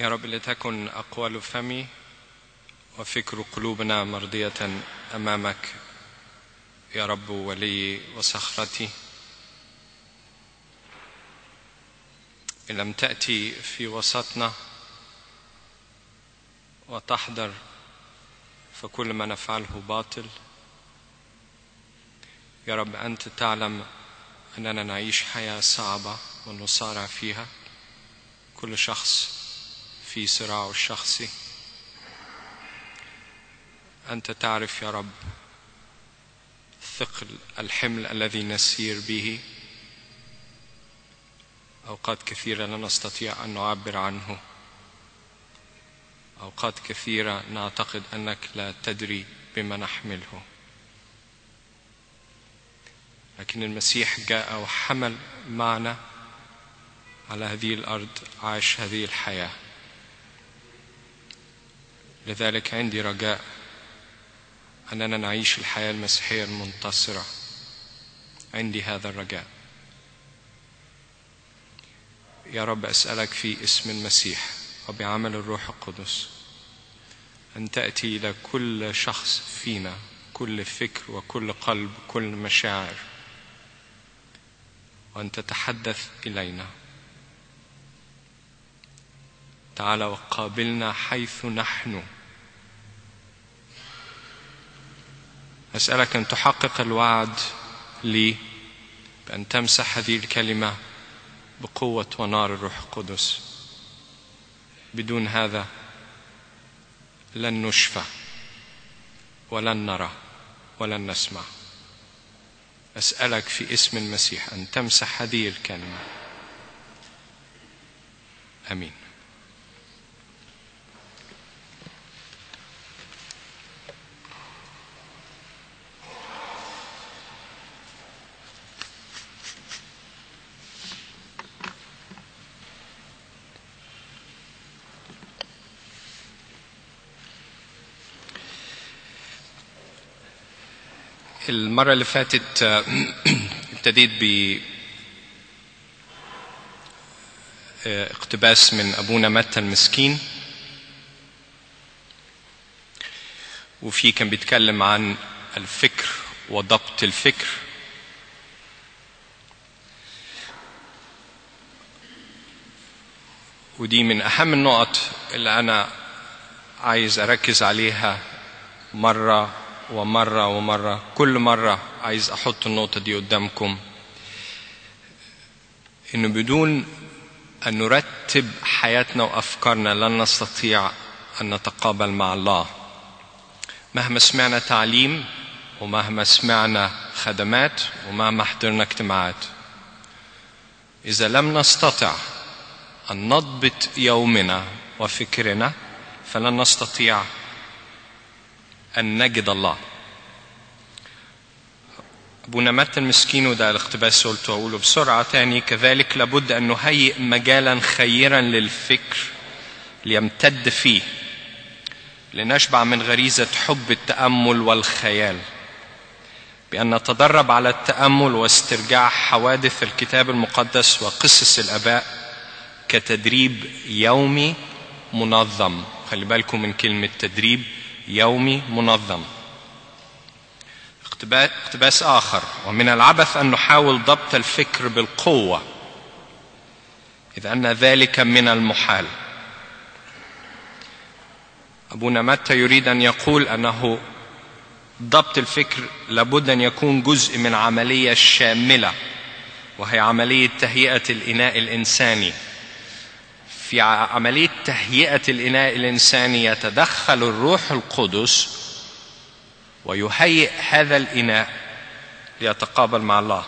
يا رب لتكن أقوال فمي وفكر قلوبنا مرضية أمامك يا رب ولي وصخرتي. إن لم تأتي في وسطنا وتحضر فكل ما نفعله باطل. يا رب أنت تعلم أننا نعيش حياة صعبة ونصارع فيها، كل شخص في صراعه الشخصي. أنت تعرف يا رب ثقل الحمل الذي نسير به، أوقات كثيرة لا نستطيع أن نعبر عنه، أوقات كثيرة نعتقد أنك لا تدري بما نحمله، لكن المسيح جاء وحمل معنا على هذه الأرض، عاش هذه الحياة. لذلك عندي رجاء أننا نعيش الحياة المسيحية المنتصرة. عندي هذا الرجاء يا رب. أسألك في اسم المسيح وبعمل الروح القدس أن تأتي إلى كل شخص فينا، كل فكر وكل قلب، كل مشاعر، وأن تتحدث إلينا. تعال وقابلنا حيث نحن. أسألك أن تحقق الوعد لي بأن تمسح هذه الكلمة بقوة ونار الروح القدس. بدون هذا لن نشفى ولن نرى ولن نسمع. أسألك في اسم المسيح أن تمسح هذه الكلمة. آمين. المرة اللي فاتت ابتديت باقتباس من أبونا متى المسكين، وفيه كان بيتكلم عن الفكر وضبط الفكر. ودي من أهم النقط اللي أنا عايز أركز عليها مرة ومرة ومرة. كل مرة عايز أحط النقطة دي قدامكم، إنه بدون أن نرتب حياتنا وأفكارنا لن نستطيع أن نتقابل مع الله. مهما سمعنا تعليم ومهما سمعنا خدمات ومهما حضرنا اجتماعات، إذا لم نستطع أن نضبط يومنا وفكرنا فلن نستطيع أن نجد الله. أبونا متى المسكين، وده الاقتباس قلته أقوله بسرعة تاني، كذلك لابد أن نهيئ مجالا خيرا للفكر ليمتد فيه، لنشبع من غريزة حب التأمل والخيال، بأن نتدرب على التأمل واسترجاع حوادث الكتاب المقدس وقصص الآباء كتدريب يومي منظم. خلي بالكم من كلمة تدريب يومي منظم. اقتباس آخر: ومن العبث أن نحاول ضبط الفكر بالقوة، إذ أن ذلك من المحال. أبونا متى يريد أن يقول أنه ضبط الفكر لابد أن يكون جزء من عملية شاملة، وهي عملية تهيئة الإناء الإنساني. في عملية تهيئة الإناء الإنساني يتدخل الروح القدس ويهيئ هذا الإناء ليتقابل مع الله.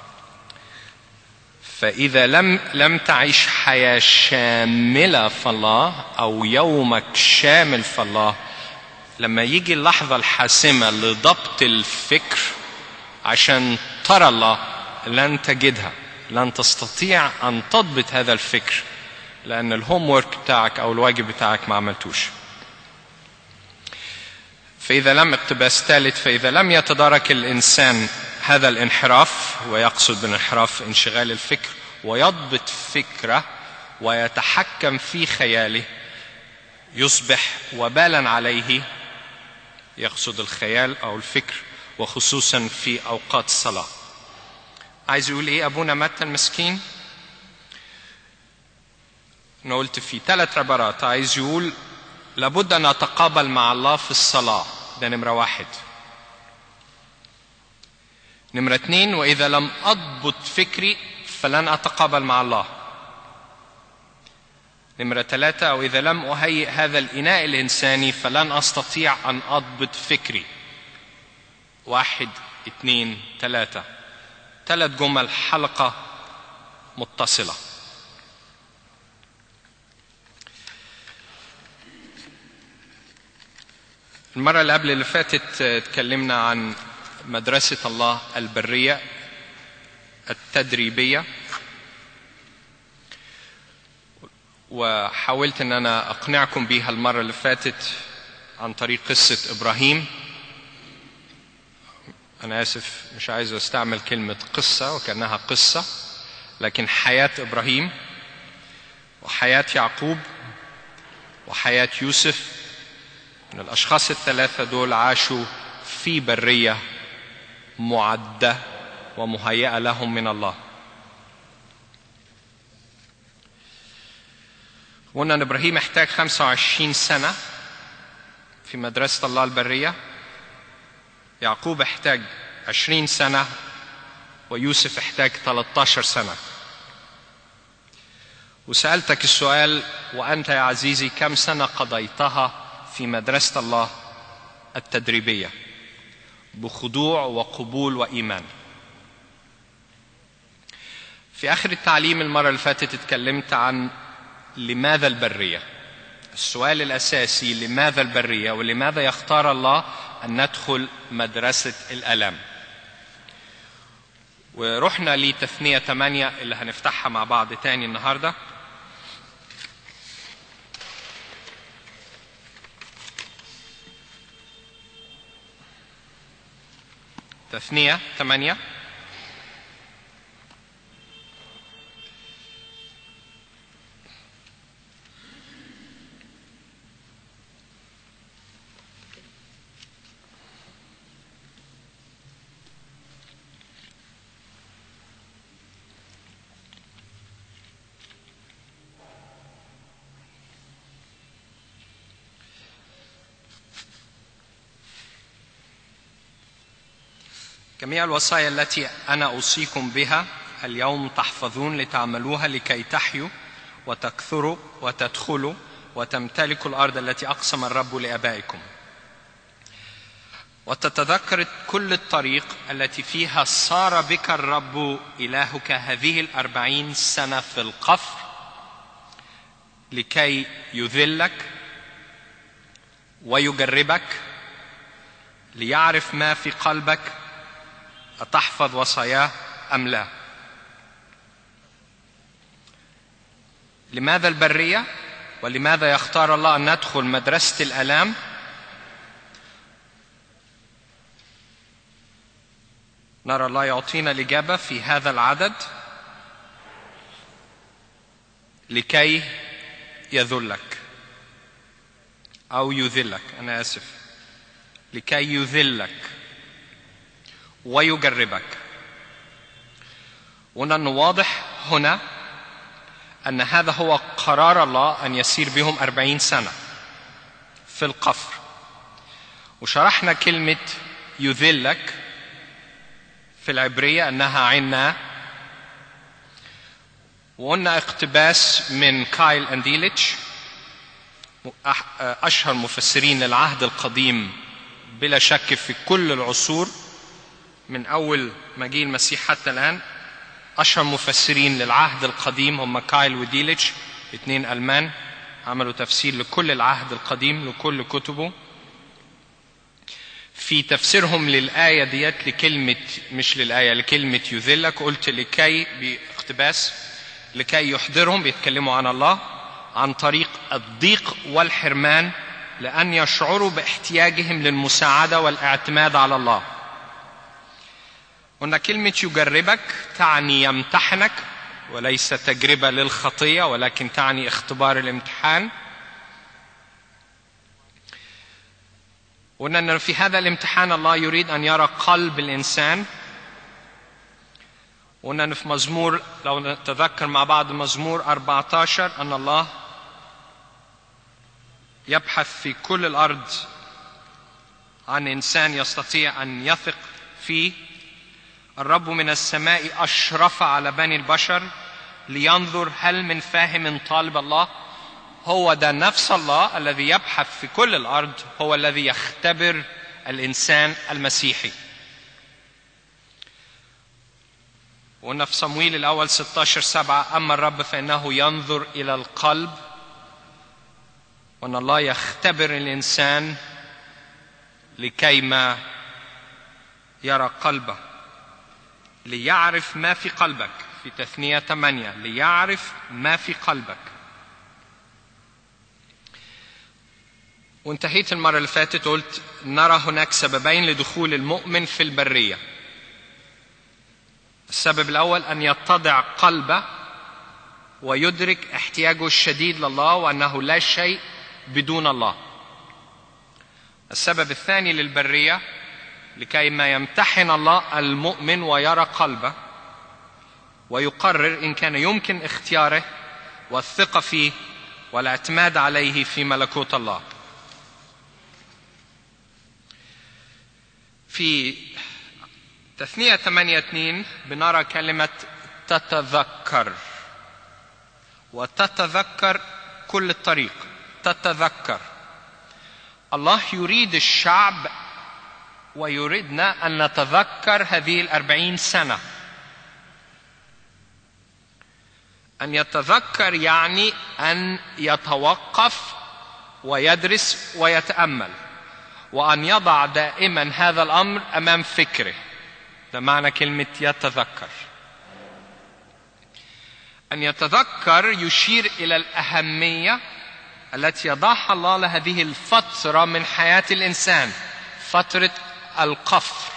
فإذا لم تعيش حياة شاملة في الله أو يومك شامل في الله، لما يجي اللحظة الحاسمة لضبط الفكر عشان ترى الله لن تجدها، لن تستطيع أن تضبط هذا الفكر، لأن الهوم وورك بتاعك أو الواجب بتاعك ما عملتوش. اقتباس ثالث: فإذا لم يتدارك الإنسان هذا الانحراف، ويقصد بالانحراف انشغال الفكر، ويضبط فكره ويتحكم في خياله، يصبح وبالا عليه، يقصد الخيال أو الفكر، وخصوصا في أوقات الصلاة. عايز يقول إيه أبونا متى المسكين؟ أنا قلت في 3 عبارات. عايز يقول لابد أن أتقابل مع الله في الصلاة، ده نمرة 1. نمرة 2، وإذا لم أضبط فكري فلن أتقابل مع الله. نمرة 3، أو إذا لم أهيئ هذا الإناء الإنساني فلن أستطيع أن أضبط فكري. 1 2 3، 3 جمل، حلقة متصلة. المرة اللي قبل اللي فاتت اتكلمنا عن مدرسة الله البرية التدريبية، وحاولت ان انا اقنعكم بيها المرة اللي فاتت عن طريق قصة ابراهيم. انا اسف مش عايز استعمل كلمة قصة وكأنها قصة، لكن حياة ابراهيم وحياة يعقوب وحياة يوسف، من الاشخاص ال3 دول عاشوا في برية معدة ومهيئة لهم من الله. قلنا ان ابراهيم احتاج 25 سنة في مدرسة الله البرية، يعقوب احتاج 20 سنة، ويوسف احتاج 13 سنة. وسألتك السؤال: وأنت يا عزيزي كم سنة قضيتها في مدرسة الله التدريبية بخضوع وقبول وإيمان؟ في آخر التعليم المرة اللي فاتت اتكلمت عن لماذا البرية. السؤال الأساسي لماذا البرية، ولماذا يختار الله أن ندخل مدرسة الآلام. ورحنا لتثنية 8 اللي هنفتحها مع بعض تاني النهاردة. تثنية 8. جميع الوصايا التي أنا أوصيكم بها اليوم تحفظون لتعملوها لكي تحيوا وتكثروا وتدخلوا وتمتلكوا الأرض التي أقسم الرب لآبائكم، وتتذكر كل الطريق التي فيها صار بك الرب إلهك هذه 40 سنة في القفر، لكي يذلك ويجربك ليعرف ما في قلبك، أتحفظ وصاياه أم لا. لماذا البرية؟ ولماذا يختار الله أن ندخل مدرسة الآلام؟ نرى الله يعطينا الإجابة في هذا العدد: لكي يذلك أو يذلك، أنا آسف، لكي يذلك ويجربك. ونحن واضح هنا أن هذا هو قرار الله أن يسير بهم 40 سنة في القفر. وشرحنا كلمة يذلك في العبرية أنها عنا، وقلنا اقتباس من كايل أنديليتش، أشهر مفسرين للعهد القديم بلا شك في كل العصور من أول مجيء المسيح حتى الآن. أشهر مفسرين للعهد القديم هم كايل وديليتش، 2 ألمان عملوا تفسير لكل العهد القديم لكل كتبه. في تفسيرهم للآية ديت لكلمة، مش للآية، لكلمة يذلك، قلت لكي باقتباس لكي يحضرهم، بيتكلموا عن الله، عن طريق الضيق والحرمان لأن يشعروا باحتياجهم للمساعدة والاعتماد على الله. قلنا كلمة يجربك تعني يمتحنك، وليس تجربة للخطية ولكن تعني اختبار الامتحان. وأن في هذا الامتحان الله يريد أن يرى قلب الإنسان. وأن في مزمور، لو نتذكر مع بعض مزمور 14، أن الله يبحث في كل الأرض عن إنسان يستطيع أن يثق فيه. الرب من السماء أشرف على بني البشر لينظر هل من فاهم طالب الله. هو ده نفس الله الذي يبحث في كل الأرض، هو الذي يختبر الإنسان المسيحي. وقلنا في صمويل الأول 16:7: أما الرب فإنه ينظر إلى القلب. وأن الله يختبر الإنسان لكيما يرى قلبه، ليعرف ما في قلبك. في تثنية 8: ليعرف ما في قلبك. وانتهيت المرة اللي فاتت قلت نرى هناك سببين لدخول المؤمن في البرية. السبب الأول أن يتضع قلبه ويدرك احتياجه الشديد لله وأنه لا شيء بدون الله. السبب الثاني للبرية لكي ما يمتحن الله المؤمن ويرى قلبه ويقرر إن كان يمكن اختياره والثقة فيه والاعتماد عليه في ملكوت الله. في تثنية 8:2 بنرى كلمة تتذكر، وتتذكر كل الطريق. تتذكر الله يريد الشعب ويريدنا أن نتذكر هذه 40 سنة. أن يتذكر يعني أن يتوقف ويدرس ويتأمل، وأن يضع دائما هذا الأمر أمام فكره. ده معنى كلمة يتذكر. أن يتذكر يشير إلى الأهمية التي يضعها الله لهذه الفترة من حياة الإنسان، فترة القفر.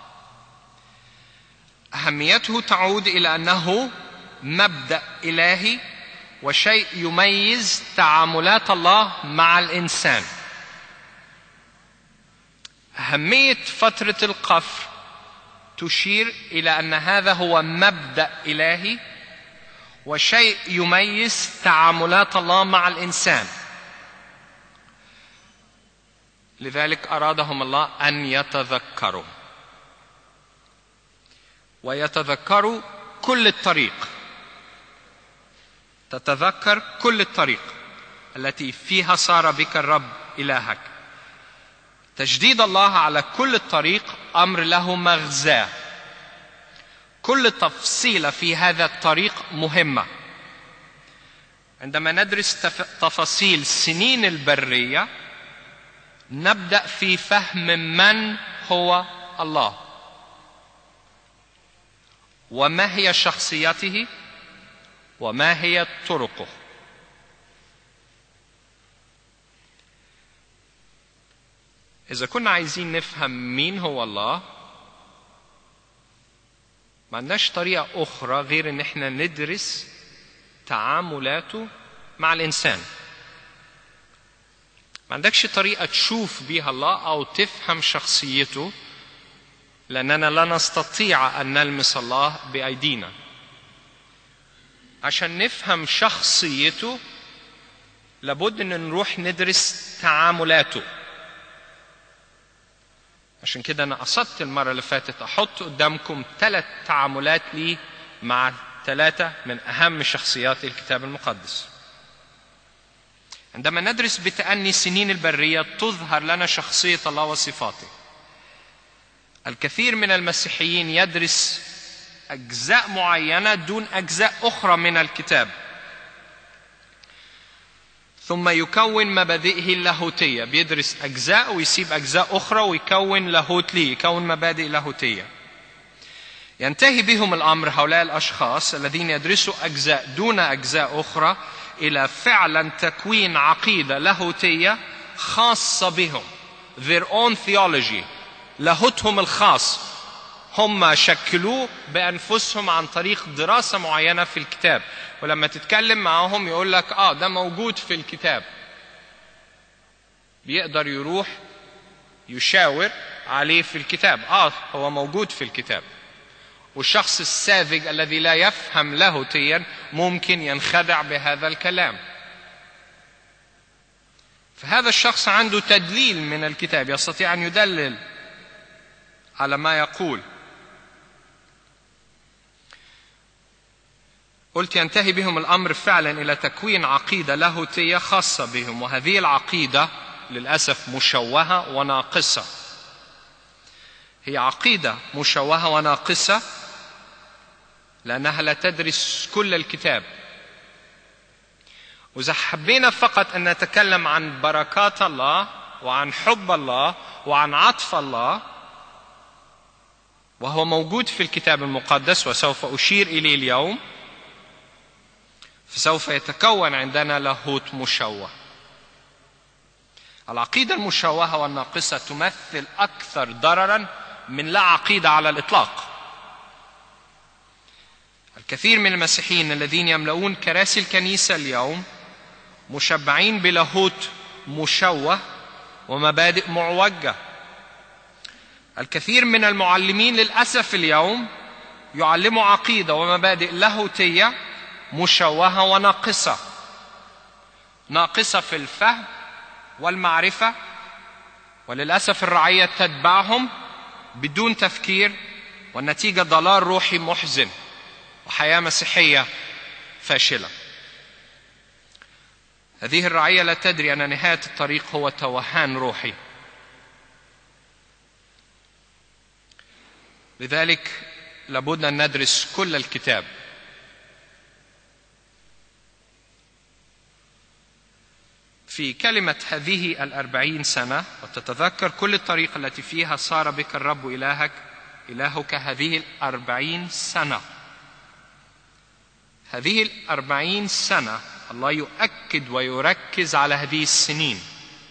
أهميته تعود إلى أنه مبدأ إلهي وشيء يميز تعاملات الله مع الإنسان. أهمية فترة القفر تشير إلى أن هذا هو مبدأ إلهي وشيء يميز تعاملات الله مع الإنسان. لذلك أرادهم الله أن يتذكروا، ويتذكروا كل الطريق. تتذكر كل الطريق التي فيها صار بك الرب إلهك. تجديد الله على كل الطريق أمر له مغزاه. كل تفصيلة في هذا الطريق مهمة. عندما ندرس تفاصيل سنين البرية نبدأ في فهم من هو الله وما هي شخصيته وما هي طرقه. إذا كنا عايزين نفهم مين هو الله، ما عندناش طريقة أخرى غير إن إحنا ندرس تعاملاته مع الإنسان. ما عندكش طريقة تشوف بيها الله أو تفهم شخصيته، لأننا لا نستطيع أن نلمس الله بأيدينا. عشان نفهم شخصيته لابد أن نروح ندرس تعاملاته. عشان كده أنا قصدت المرة اللي فاتت أحط قدامكم 3 تعاملات لي مع 3 من أهم شخصيات الكتاب المقدس. عندما ندرس بتأني سنين البرية تظهر لنا شخصية الله وصفاته. الكثير من المسيحيين يدرس أجزاء معينة دون أجزاء أخرى من الكتاب، ثم يكون مبادئه اللاهوتية. بيدرس أجزاء ويسيب أجزاء أخرى ويكون لاهوت ليه، يكون مبادئ لاهوتية. ينتهي بهم الأمر هؤلاء الأشخاص الذين يدرسوا أجزاء دون أجزاء أخرى إلى فعلا تكوين عقيدة لاهوتية خاصة بهم، their own theology، لاهوتهم الخاص. هم شكلوه بأنفسهم عن طريق دراسة معينة في الكتاب، ولما تتكلم معهم يقول لك ده موجود في الكتاب. بيقدر يروح يشاور عليه في الكتاب. هو موجود في الكتاب، والشخص الساذج الذي لا يفهم لاهوتيا ممكن ينخدع بهذا الكلام. فهذا الشخص عنده تدليل من الكتاب، يستطيع أن يدلل على ما يقول. قلت ينتهي بهم الأمر فعلا إلى تكوين عقيدة لاهوتية خاصة بهم، وهذه العقيدة للأسف مشوهة وناقصة. هي عقيدة مشوهة وناقصة لأنها لا تدرس كل الكتاب. وإذا حبينا فقط أن نتكلم عن بركات الله وعن حب الله وعن عطف الله، وهو موجود في الكتاب المقدس وسوف أشير إليه اليوم، فسوف يتكون عندنا لاهوت مشوه. العقيدة المشوهة والناقصة تمثل أكثر ضرراً من لا عقيدة على الإطلاق. الكثير من المسيحيين الذين يملؤون كراسي الكنيسة اليوم مشبعين بلاهوت مشوه ومبادئ معوجة. الكثير من المعلمين للأسف اليوم يعلموا عقيدة ومبادئ لاهوتية مشوهة وناقصة، ناقصة في الفهم والمعرفة، وللأسف الرعية تتبعهم بدون تفكير، والنتيجة ضلال روحي محزن وحياة مسيحية فاشلة. هذه الرعية لا تدري أن نهاية الطريق هو توهان روحي. لذلك لابد أن ندرس كل الكتاب. في كلمة هذه 40 سنة، وتتذكر كل الطريق التي فيها صار بك الرب إلهك هذه 40 سنة. هذه 40 سنة الله يؤكد ويركز على هذه السنين.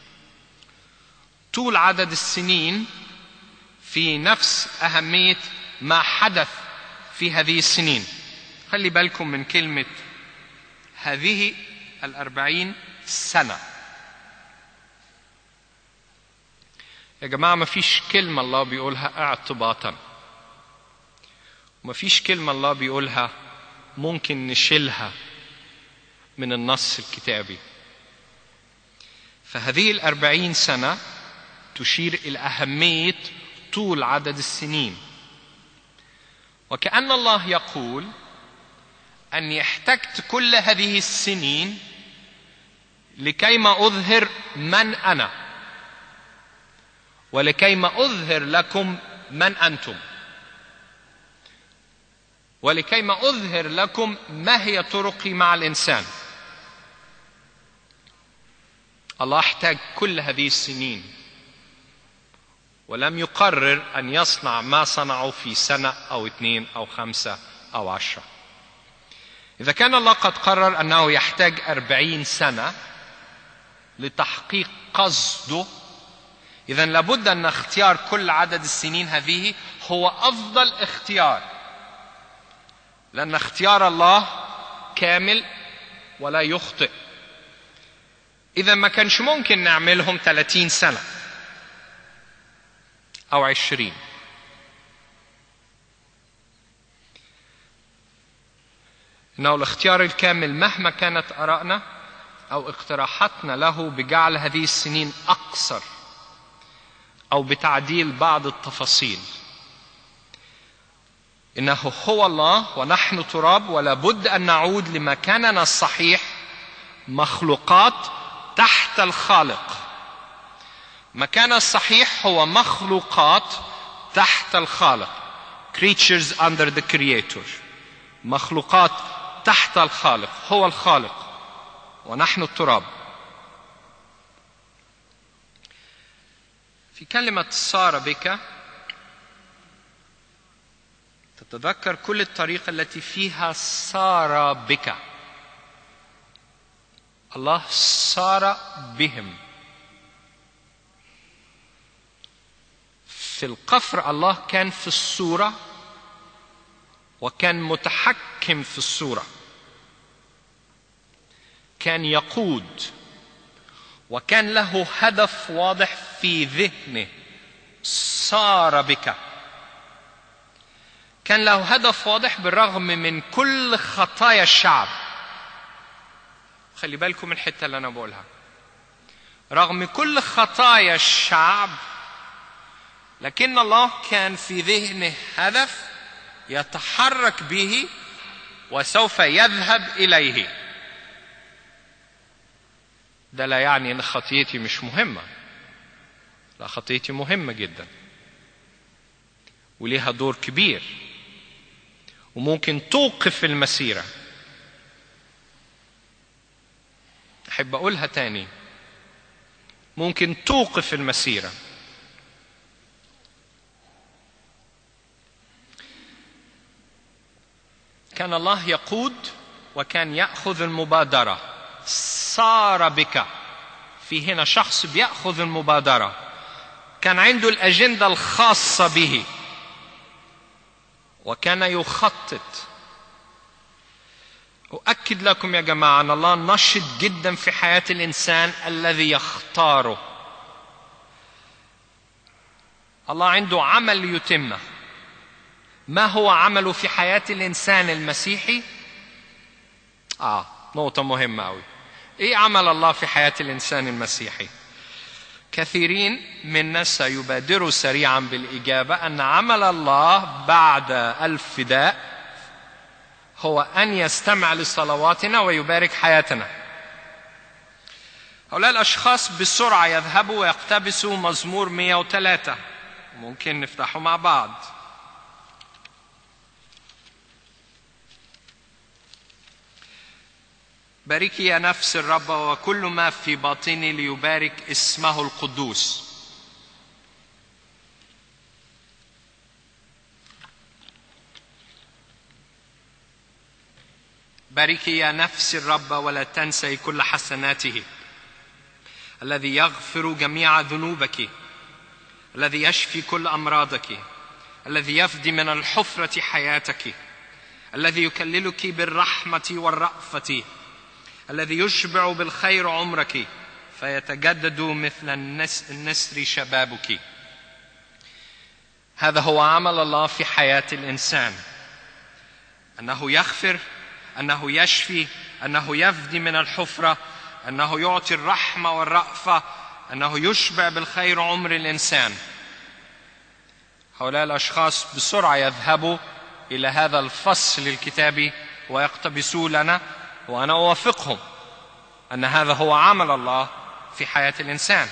طول عدد السنين في نفس أهمية ما حدث في هذه السنين. خلي بالكم من كلمة هذه 40 سنة. يا جماعة ما فيش كلمة الله بيقولها اعتباطا، وما فيش كلمة الله بيقولها ممكن نشيلها من النص الكتابي. فهذه 40 سنة تشير إلى أهمية طول عدد السنين، وكأن الله يقول أني احتجت كل هذه السنين لكيما أظهر من أنا، ولكيما أظهر لكم من أنتم، ولكيما أظهر لكم ما هي طرقي مع الإنسان. الله احتاج كل هذه السنين، ولم يقرر أن يصنع ما صنعه في سنة أو 2 أو 5 أو 10. إذا كان الله قد قرر أنه يحتاج 40 سنة لتحقيق قصده، إذن لابد أن اختيار كل عدد السنين هذه هو أفضل اختيار، لأن اختيار الله كامل ولا يخطئ. إذا ما كانش ممكن نعملهم 30 سنة أو 20. إنه الاختيار الكامل مهما كانت آرائنا أو اقتراحاتنا له بجعل هذه السنين أقصر أو بتعديل بعض التفاصيل. إنه هو الله ونحن تراب، ولا بد أن نعود لمكاننا الصحيح، مخلوقات تحت الخالق. مكاننا الصحيح هو مخلوقات تحت الخالق. Creatures under the Creator. مخلوقات تحت الخالق. هو الخالق ونحن التراب. في كلمة صار بك تتذكر كل الطريقة التي فيها صار بك. الله صار بهم. في القفر الله كان في الصورة وكان متحكم في الصورة، كان يقود، وكان له هدف واضح في ذهنه صار بك. كان له هدف واضح بالرغم من كل خطايا الشعب. خلي بالكم من الحتة اللي أنا بقولها. رغم كل خطايا الشعب، لكن الله كان في ذهنه هدف يتحرك به وسوف يذهب إليه. ده لا يعني أن خطيتي مش مهمة. لا، خطيتي مهمة جدا وليها دور كبير، وممكن توقف المسيرة. أحب أقولها تاني، ممكن توقف المسيرة. كان الله يقود وكان يأخذ المبادرة. صار بك، في هنا شخص بيأخذ المبادرة، كان عنده الأجندة الخاصة به وكان يخطط. أؤكد لكم يا جماعة أن الله نشط جدا في حياة الإنسان الذي يختاره. الله عنده عمل يتمه. ما هو عمله في حياة الإنسان المسيحي؟ نقطة مهمة أوي. إيه عمل الله في حياة الإنسان المسيحي؟ كثيرين منا سيبادروا سريعا بالإجابة أن عمل الله بعد الفداء هو أن يستمع لصلواتنا ويبارك حياتنا. هؤلاء الأشخاص بسرعة يذهبوا ويقتبسوا مزمور 103. ممكن نفتحه مع بعض. باركي يا نفس الرب وكل ما في باطني ليبارك اسمه القدوس. باركي يا نفس الرب ولا تنسي كل حسناته، الذي يغفر جميع ذنوبك، الذي يشفي كل أمراضك، الذي يفدي من الحفرة حياتك، الذي يكللك بالرحمة والرأفة، الذي يشبع بالخير عمرك فيتجدد مثل النسر شبابك. هذا هو عمل الله في حياة الإنسان، أنه يغفر، أنه يشفي، أنه يفدي من الحفرة، أنه يعطي الرحمة والرأفة، أنه يشبع بالخير عمر الإنسان. هؤلاء الأشخاص بسرعة يذهبوا إلى هذا الفصل الكتابي ويقتبسوا لنا، وأنا أوافقهم أن هذا هو عمل الله في حياة الإنسان.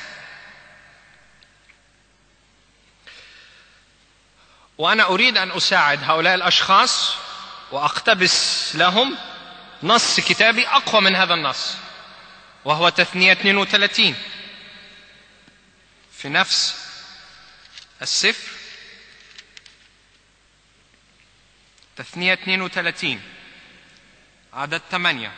وأنا أريد أن أساعد هؤلاء الأشخاص وأقتبس لهم نص كتابي أقوى من هذا النص، وهو تثنية 32 في نفس السفر. تثنية 32 عدد 8.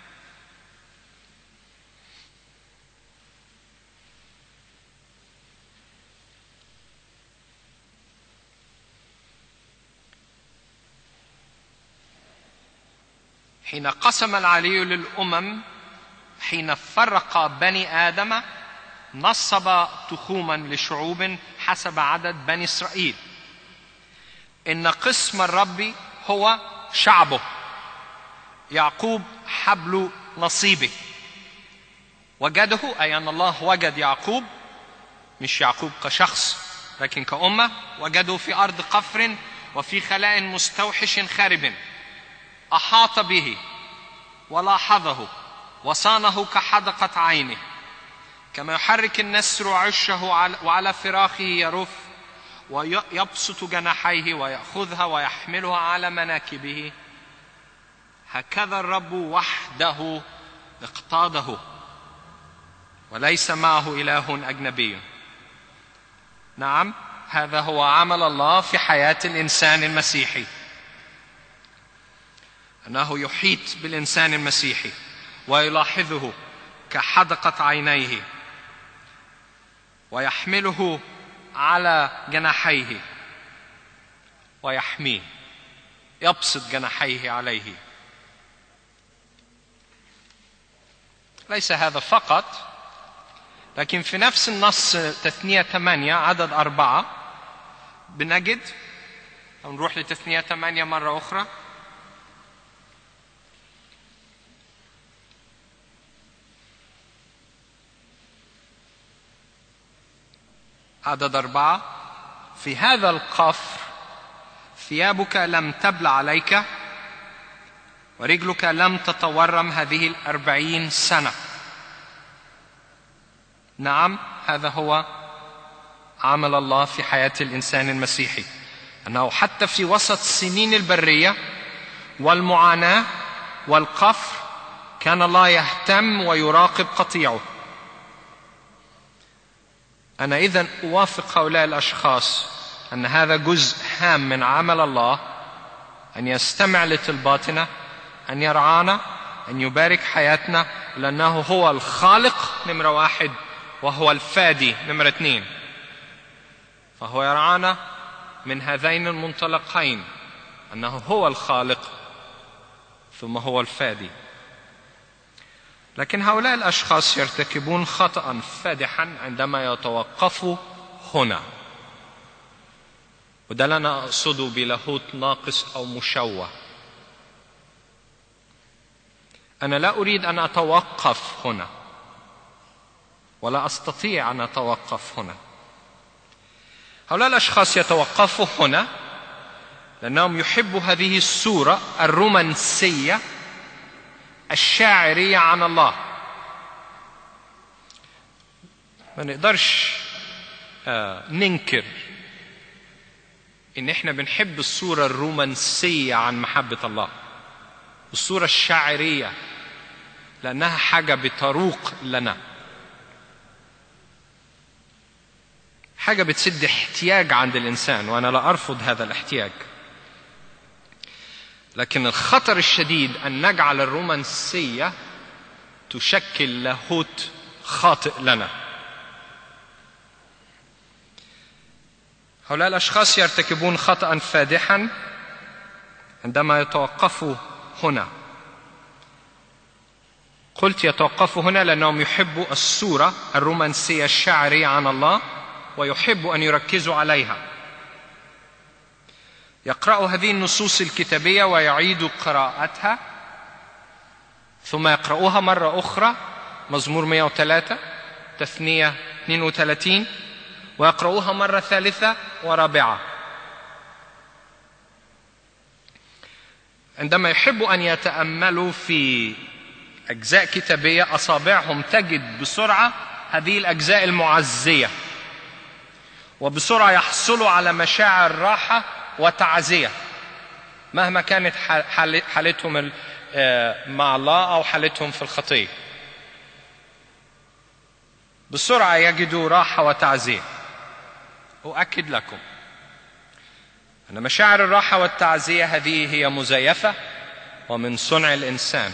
حين قسم العلي للأمم، حين فرق بني آدم، نصب تخوما لشعوب حسب عدد بني إسرائيل. إن قسم الرب هو شعبه، يعقوب حبل نصيبه. وجده، أي أن الله وجد يعقوب، مش يعقوب كشخص لكن كأمة، وجده في أرض قفر وفي خلاء مستوحش خارب، أحاط به ولاحظه وصانه كحدقة عينه، كما يحرك النسر عشه وعلى فراخه يرف، ويبسط جناحيه ويأخذها ويحملها على مناكبه. هكذا الرب وحده اقتاده، وليس معه إله أجنبي. نعم، هذا هو عمل الله في حياة الإنسان المسيحي، أنه يحيط بالإنسان المسيحي ويلاحظه كحدقة عينيه، ويحمله على جناحيه ويحميه، يبسط جناحيه عليه. ليس هذا فقط، لكن في نفس النص تثنية 8 عدد 4 بنجد، أو نروح لتثنية 8 مرة أخرى. عدد 4: في هذا القفر ثيابك لم تبل عليك ورجلك لم تتورم هذه 40 سنة. نعم، هذا هو عمل الله في حياة الإنسان المسيحي، أنه حتى في وسط سنين البرية والمعاناة والقفر كان الله يهتم ويراقب قطيعه. أنا إذن أوافق هؤلاء الأشخاص أن هذا جزء هام من عمل الله، أن يستمع لطلباتنا، أن يرعانا، أن يبارك حياتنا، لأنه هو الخالق نمرة 1 وهو الفادي نمرة 2. فهو يرعانا من هذين المنطلقين، أنه هو الخالق ثم هو الفادي. لكن هؤلاء الأشخاص يرتكبون خطأ فادحا عندما يتوقفوا هنا، وده لنا أقصده بلاهوت ناقص أو مشوه. أنا لا أريد أن أتوقف هنا، ولا أستطيع أن أتوقف هنا. هؤلاء الأشخاص يتوقفوا هنا لأنهم يحبوا هذه الصورة الرومانسية الشاعرية عن الله. ما نقدرش ننكر إن إحنا بنحب الصورة الرومانسية عن محبة الله، الصورة الشاعرية، لأنها حاجة بتروق لنا، حاجة بتسد احتياج عند الإنسان، وأنا لا أرفض هذا الاحتياج. لكن الخطر الشديد أن نجعل الرومانسية تشكل لاهوت خاطئ لنا. هؤلاء الأشخاص يرتكبون خطأ فادحا عندما يتوقفوا هنا. قلت يتوقفوا هنا لأنهم يحبوا الصورة الرومانسية الشاعرية عن الله، ويحبوا أن يركزوا عليها. يقرأوا هذه النصوص الكتابية ويعيدوا قراءتها، ثم يقرأوها مرة أخرى، مزمور 103، تثنية 32، ويقرأوها مرة ثالثة ورابعة. عندما يحبوا أن يتأملوا في أجزاء كتابية، أصابعهم تجد بسرعة هذه الأجزاء المعزية، وبسرعة يحصلوا على مشاعر راحة وتعزية مهما كانت حالتهم مع الله أو حالتهم في الخطية. بسرعة يجدوا راحة وتعزية. أؤكد لكم أن مشاعر الراحة والتعزية هذه هي مزيفة ومن صنع الإنسان،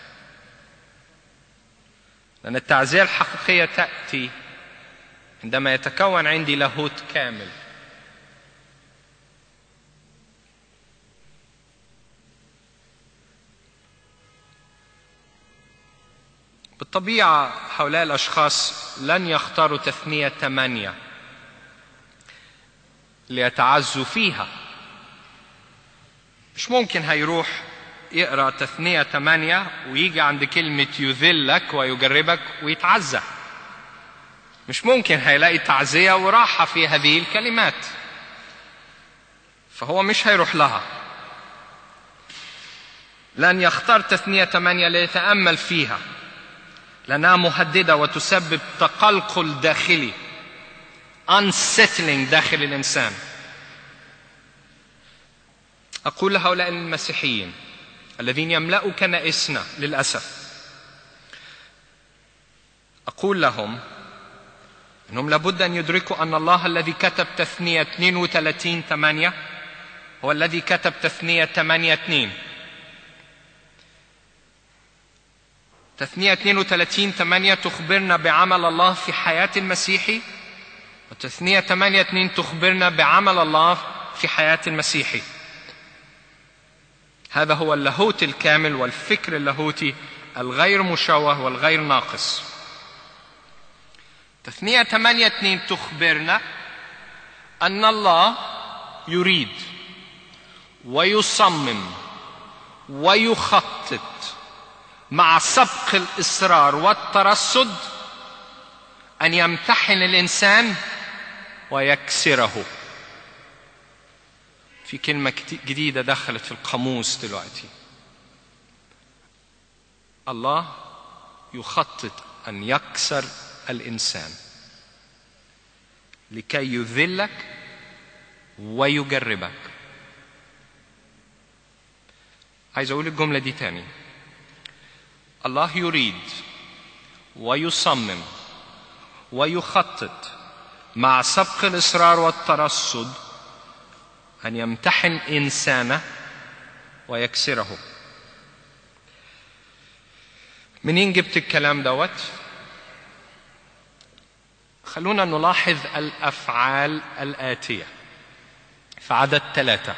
لأن التعزية الحقيقية تأتي عندما يتكون عندي لاهوت كامل. بالطبيعة هؤلاء الأشخاص لن يختاروا تثنية 8 ليتعزوا فيها. مش ممكن هيروح يقرأ تثنية 8 ويجي عند كلمة يذلك ويجربك ويتعزى. مش ممكن هيلاقي تعزية وراحة في هذه الكلمات، فهو مش هيروح لها. لن يختار تثنية 8 ليتأمل فيها، لأنها مهددة وتسبب تقلقل داخلي، unsettling داخل الإنسان. أقول لهؤلاء المسيحيين الذين يملأوا كنائسنا للأسف، أقول لهم أنهم لابد أن يدركوا أن الله الذي كتب تثنية 32:8 هو الذي كتب تثنية 8:2. تثنية 32:8 تخبرنا بعمل الله في حياة المسيحي، وتثنية 8:2 تخبرنا بعمل الله في حياة المسيحي. هذا هو اللاهوت الكامل والفكر اللاهوتي الغير مشوه والغير ناقص. تثنية 8:2 تخبرنا أن الله يريد ويصمم ويخطط مع سبق الإصرار والترصد أن يمتحن الإنسان ويكسره. في كلمة جديدة دخلت في القاموس دلوقتي. الله يخطط أن يكسر الإنسان لكي يذلك ويجربك. عايز أقول الجملة دي تاني. الله يريد ويصمم ويخطط مع سبق الإصرار والترصد أن يمتحن إنسانه ويكسره. منين جبت الكلام دوت؟ خلونا نلاحظ الأفعال الآتية في عدد 3.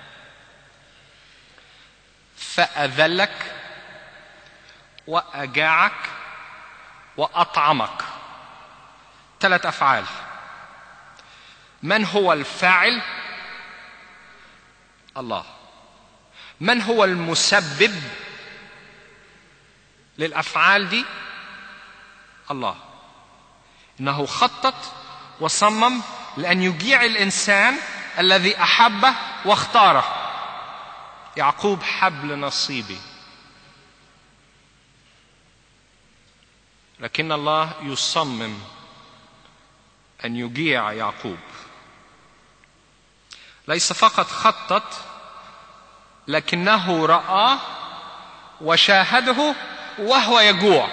فأذلك وأجاعك وأطعمك. 3 أفعال. من هو الفاعل؟ الله. من هو المسبب للأفعال دي؟ الله. إنه خطط وصمم لأن يجيع الإنسان الذي أحبه واختاره. يعقوب حبل نصيبي. لكن الله يصمم أن يجيع يعقوب. ليس فقط خطط لكنه رآه وشاهده وهو يجوع.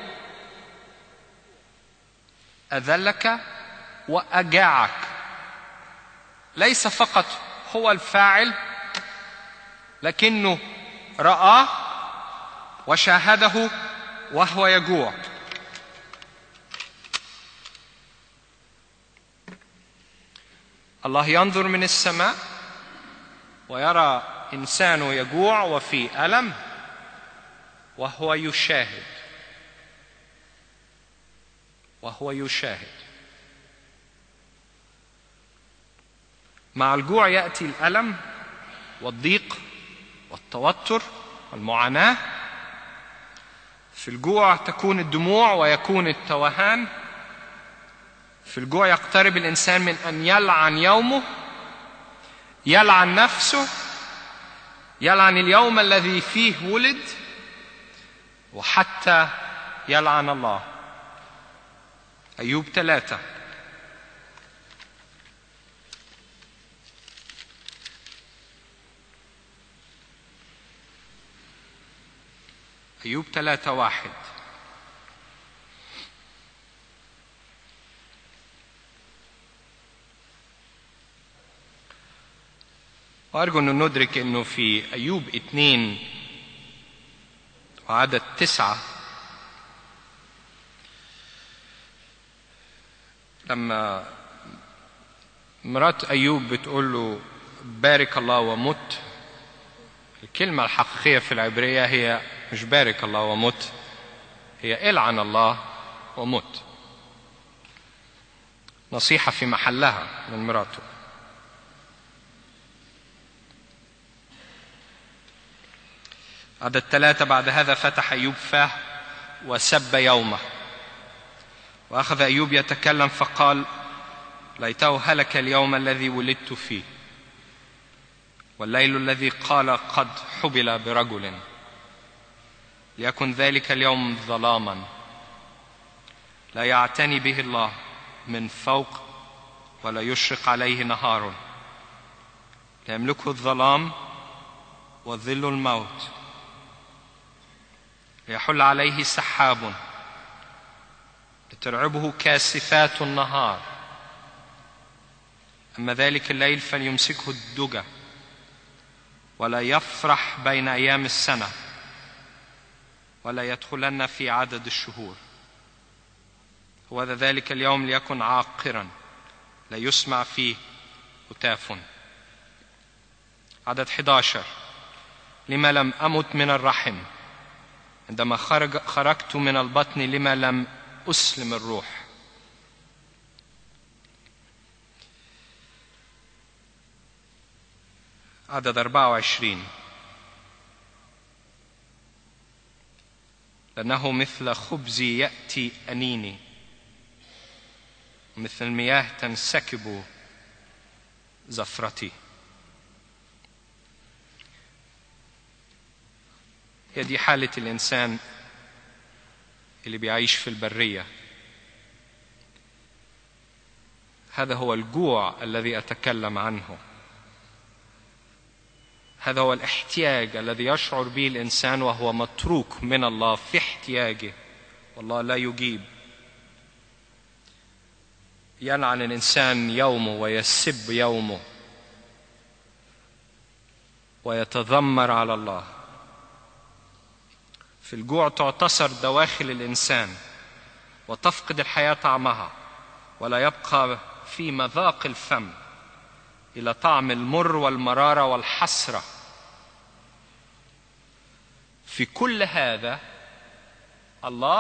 أذلك وأجاعك. ليس فقط هو الفاعل لكنه رآه وشاهده وهو يجوع. الله ينظر من السماء ويرى إنسان يجوع وفي ألم وهو يشاهد. مع الجوع يأتي الألم والضيق والتوتر والمعاناة. في الجوع تكون الدموع ويكون التوهان. في الجوع يقترب الإنسان من أن يلعن يومه، يلعن نفسه، يلعن اليوم الذي فيه ولد، وحتى يلعن الله. أيوب 3. أيوب 3:1. وأرجو أن ندرك أنه في أيوب 2 وعدد 9 لما مرات أيوب بتقول له بارك الله ومت، الكلمة الحقيقية في العبرية هي مش بارك الله ومت، هي العن الله ومت. نصيحة في محلها من مراته. عدد 3. بعد هذا فتح أيوب فاه وسب يومه، وأخذ أيوب يتكلم فقال ليته هلك اليوم الذي ولدت فيه، والليل الذي قال قد حبل برجل، ليكن ذلك اليوم ظلاما لا يعتني به الله من فوق ولا يشرق عليه نهار، لا يملكه الظلام وظل الموت، ليحل عليه سحاب لترعبه كاسفات النهار. أما ذلك الليل فليمسكه الدجى ولا يفرح بين أيام السنة ولا يدخلن في عدد الشهور. وهذا ذلك اليوم ليكن عاقرا لا يسمع فيه هتاف. عدد 11. لما لم أمت من الرحم عندما خرجت من البطن، لما لم أسلم الروح عدد 24: لأنه مثل خبز يأتي أنيني، مثل المياه تنسكب زفرتي. هي دي حالة الإنسان اللي بيعيش في البرية. هذا هو الجوع الذي أتكلم عنه. هذا هو الاحتياج الذي يشعر به الإنسان وهو متروك من الله في احتياجه، والله لا يجيب. يلعن الإنسان يومه ويسب يومه ويتذمر على الله. في الجوع تعتصر دواخل الإنسان وتفقد الحياة طعمها، ولا يبقى في مذاق الفم إلى طعم المر والمرارة والحسرة. في كل هذا الله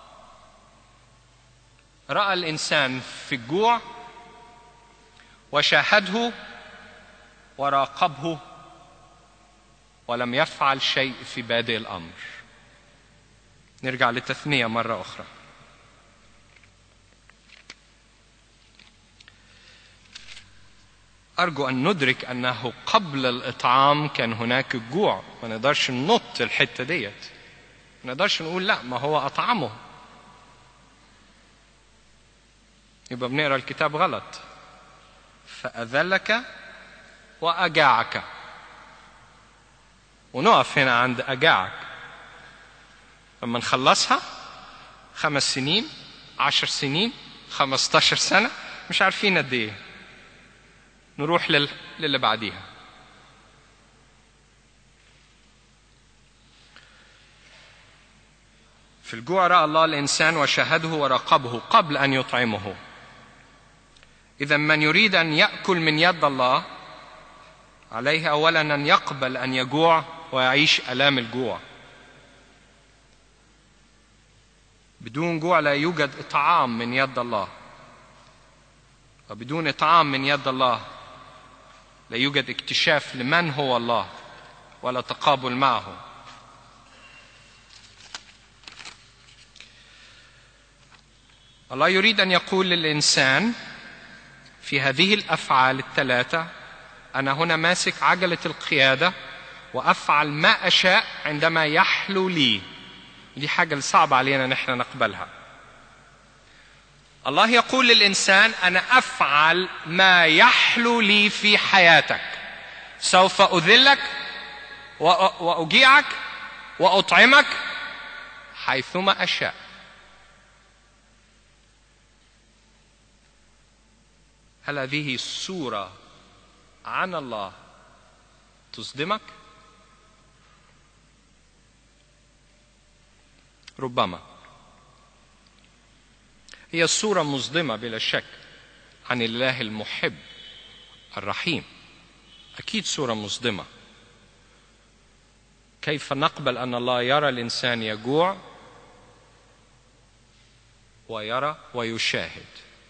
رأى الإنسان في الجوع وشاهده وراقبه، ولم يفعل شيء في بادئ الأمر. نرجع للتثنية مرة أخرى. أرجو أن ندرك أنه قبل الإطعام كان هناك الجوع. ما نقدرش ننط الحتة ديت، ما نقدرش نقول لا ما هو أطعمه، يبقى بنقرأ الكتاب غلط. فأذلك وأجاعك، ونقف هنا عند أجاعك. لما نخلصها 5 سنين 10 سنين 15 سنة مش عارفين قد ايه، نروح للي بعديها. في الجوع رأى الله الإنسان وشاهده وراقبه قبل أن يطعمه. إذا من يريد أن يأكل من يد الله عليه أولا أن يقبل أن يجوع ويعيش آلام الجوع. بدون جوع لا يوجد إطعام من يد الله، وبدون إطعام من يد الله لا يوجد اكتشاف لمن هو الله ولا تقابل معه. الله يريد أن يقول للإنسان في هذه الأفعال الثلاثة: أنا هنا ماسك عجلة القيادة وأفعل ما أشاء عندما يحلو لي. دي حاجة صعبة علينا نحن نقبلها. الله يقول للإنسان: أنا أفعل ما يحلو لي في حياتك، سوف أذلك وأجيعك وأطعمك حيثما أشاء. هل هذه الصورة عن الله تصدمك؟ ربما هي الصورة مصدمة بلا شك عن الله المحب الرحيم. أكيد صورة مصدمة. كيف نقبل أن الله يرى الإنسان يجوع ويرى ويشاهد؟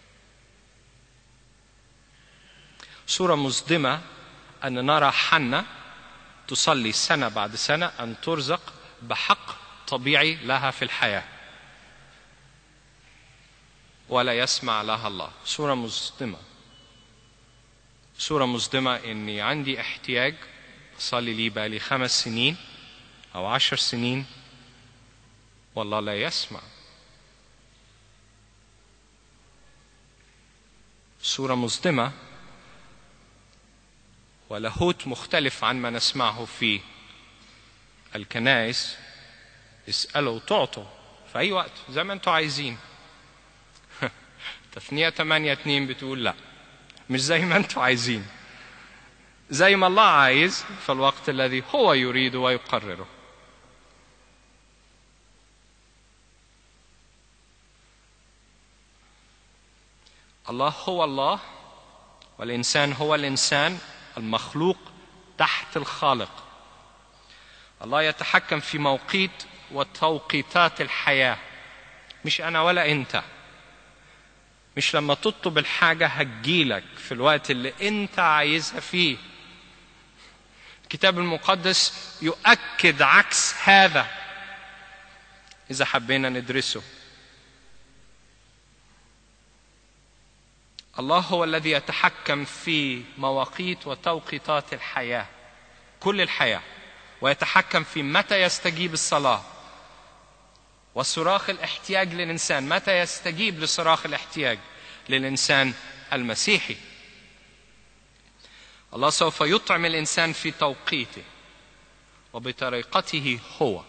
صورة مصدمة أن نرى حنة تصلي سنة بعد سنة أن ترزق بحق طبيعي لها في الحياة ولا يسمع لها الله. صورة مصدمة. صورة مصدمة إني عندي احتياج أصلي لي بالي 5 سنين أو 10 سنين والله لا يسمع. صورة مصدمة ولاهوت مختلف عن ما نسمعه في الكنائس. اسألوا وتعطوا في أي وقت زي ما أنتوا عايزين. تثنية 8:2 بتقول لا، مش زي ما أنتوا عايزين، زي ما الله عايز في الوقت الذي هو يريد ويقرره. الله هو الله والإنسان هو الإنسان المخلوق تحت الخالق. الله يتحكم في موقيت وتوقيتات الحياة، مش أنا ولا أنت. مش لما تطلب الحاجة هتجيلك في الوقت اللي أنت عايزها فيه. الكتاب المقدس يؤكد عكس هذا إذا حبينا ندرسه. الله هو الذي يتحكم في مواقيت وتوقيتات الحياة، كل الحياة، ويتحكم في متى يستجيب الصلاة وصراخ الاحتياج للإنسان، متى يستجيب لصراخ الاحتياج للإنسان المسيحي. الله سوف يطعم الإنسان في توقيته وبطريقته هو.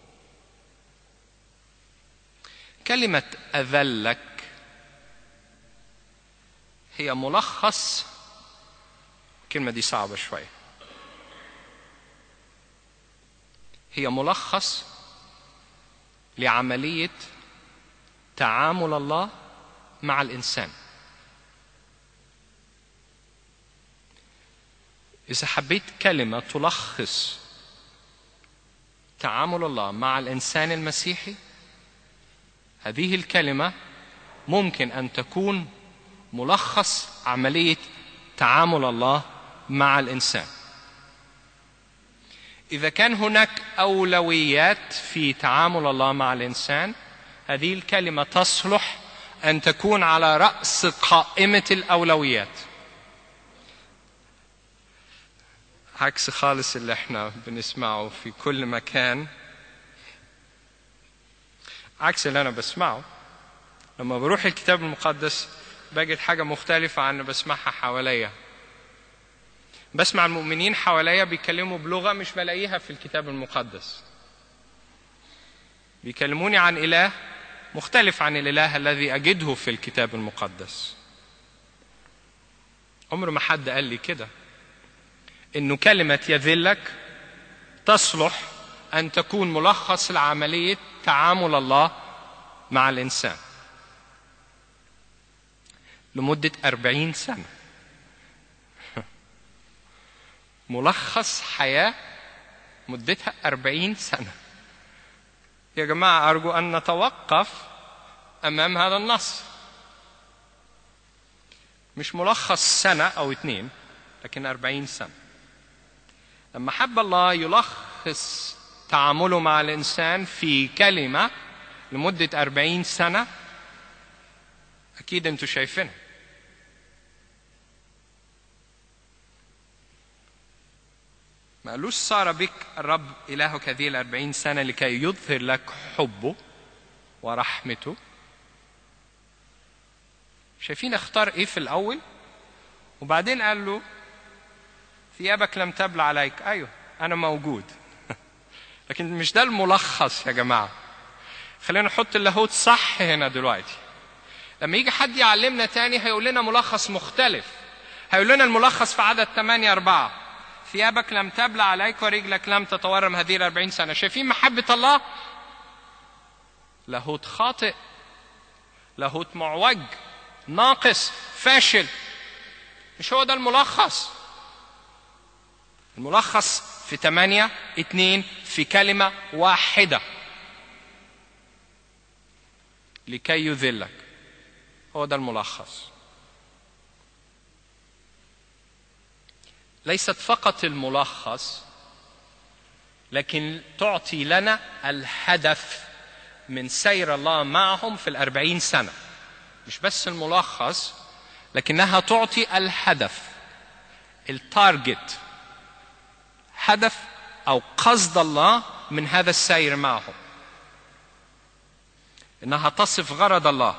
كلمة أذلك هي ملخص، الكلمة دي صعبة شوية، هي ملخص لعملية تعامل الله مع الإنسان. إذا حبيت كلمة تلخص تعامل الله مع الإنسان المسيحي، هذه الكلمة ممكن أن تكون ملخص عملية تعامل الله مع الإنسان. إذا كان هناك أولويات في تعامل الله مع الإنسان، هذه الكلمة تصلح أن تكون على رأس قائمة الأولويات، عكس خالص اللي احنا بنسمعه في كل مكان، عكس اللي أنا بسمعه. لما بروح الكتاب المقدس بجد حاجة مختلفة عن اللي بسمعها حواليا. بسمع المؤمنين حواليا بيكلموا بلغة مش بلاقيها في الكتاب المقدس، بيكلموني عن إله مختلف عن الإله الذي أجده في الكتاب المقدس. عمر ما حد قال لي كده إنه كلمة يذلك تصلح أن تكون ملخص لعملية تعامل الله مع الإنسان لمدة 40 سنة. ملخص حياة مدتها 40 سنة. يا جماعة أرجو أن نتوقف أمام هذا النص. مش ملخص سنة أو 2، لكن 40 سنة. لما حب الله يلخص تعامله مع الإنسان في كلمة لمدة 40 سنة، أكيد أنتوا شايفينها. ما قالوش صار بك الرب إلهك هذه 40 سنة لكي يظهر لك حبه ورحمته. شايفين اختار إيه في الأول؟ وبعدين قال له ثيابك لم تبل عليك. أيوه أنا موجود. لكن مش ده الملخص يا جماعة. خلينا نحط اللاهوت صح هنا دلوقتي. لما يجي حد يعلمنا تاني هيقول لنا ملخص مختلف. هيقول لنا الملخص في عدد 8:4 ثيابك لم تبل عليك ورجلك لم تتورم هذه 40 سنة. شايفين محبة الله؟ لاهوت خاطئ، لاهوت معوج، ناقص، فاشل. مش هو ده الملخص. الملخص في 8:2 في كلمة واحدة: لكي يذلك. هو ده الملخص. ليست فقط الملخص، لكن تعطي لنا الهدف من سير الله معهم في 40 سنة. مش بس الملخص، لكنها تعطي الهدف، التارجت، هدف أو قصد الله من هذا السير معهم. إنها تصف غرض الله.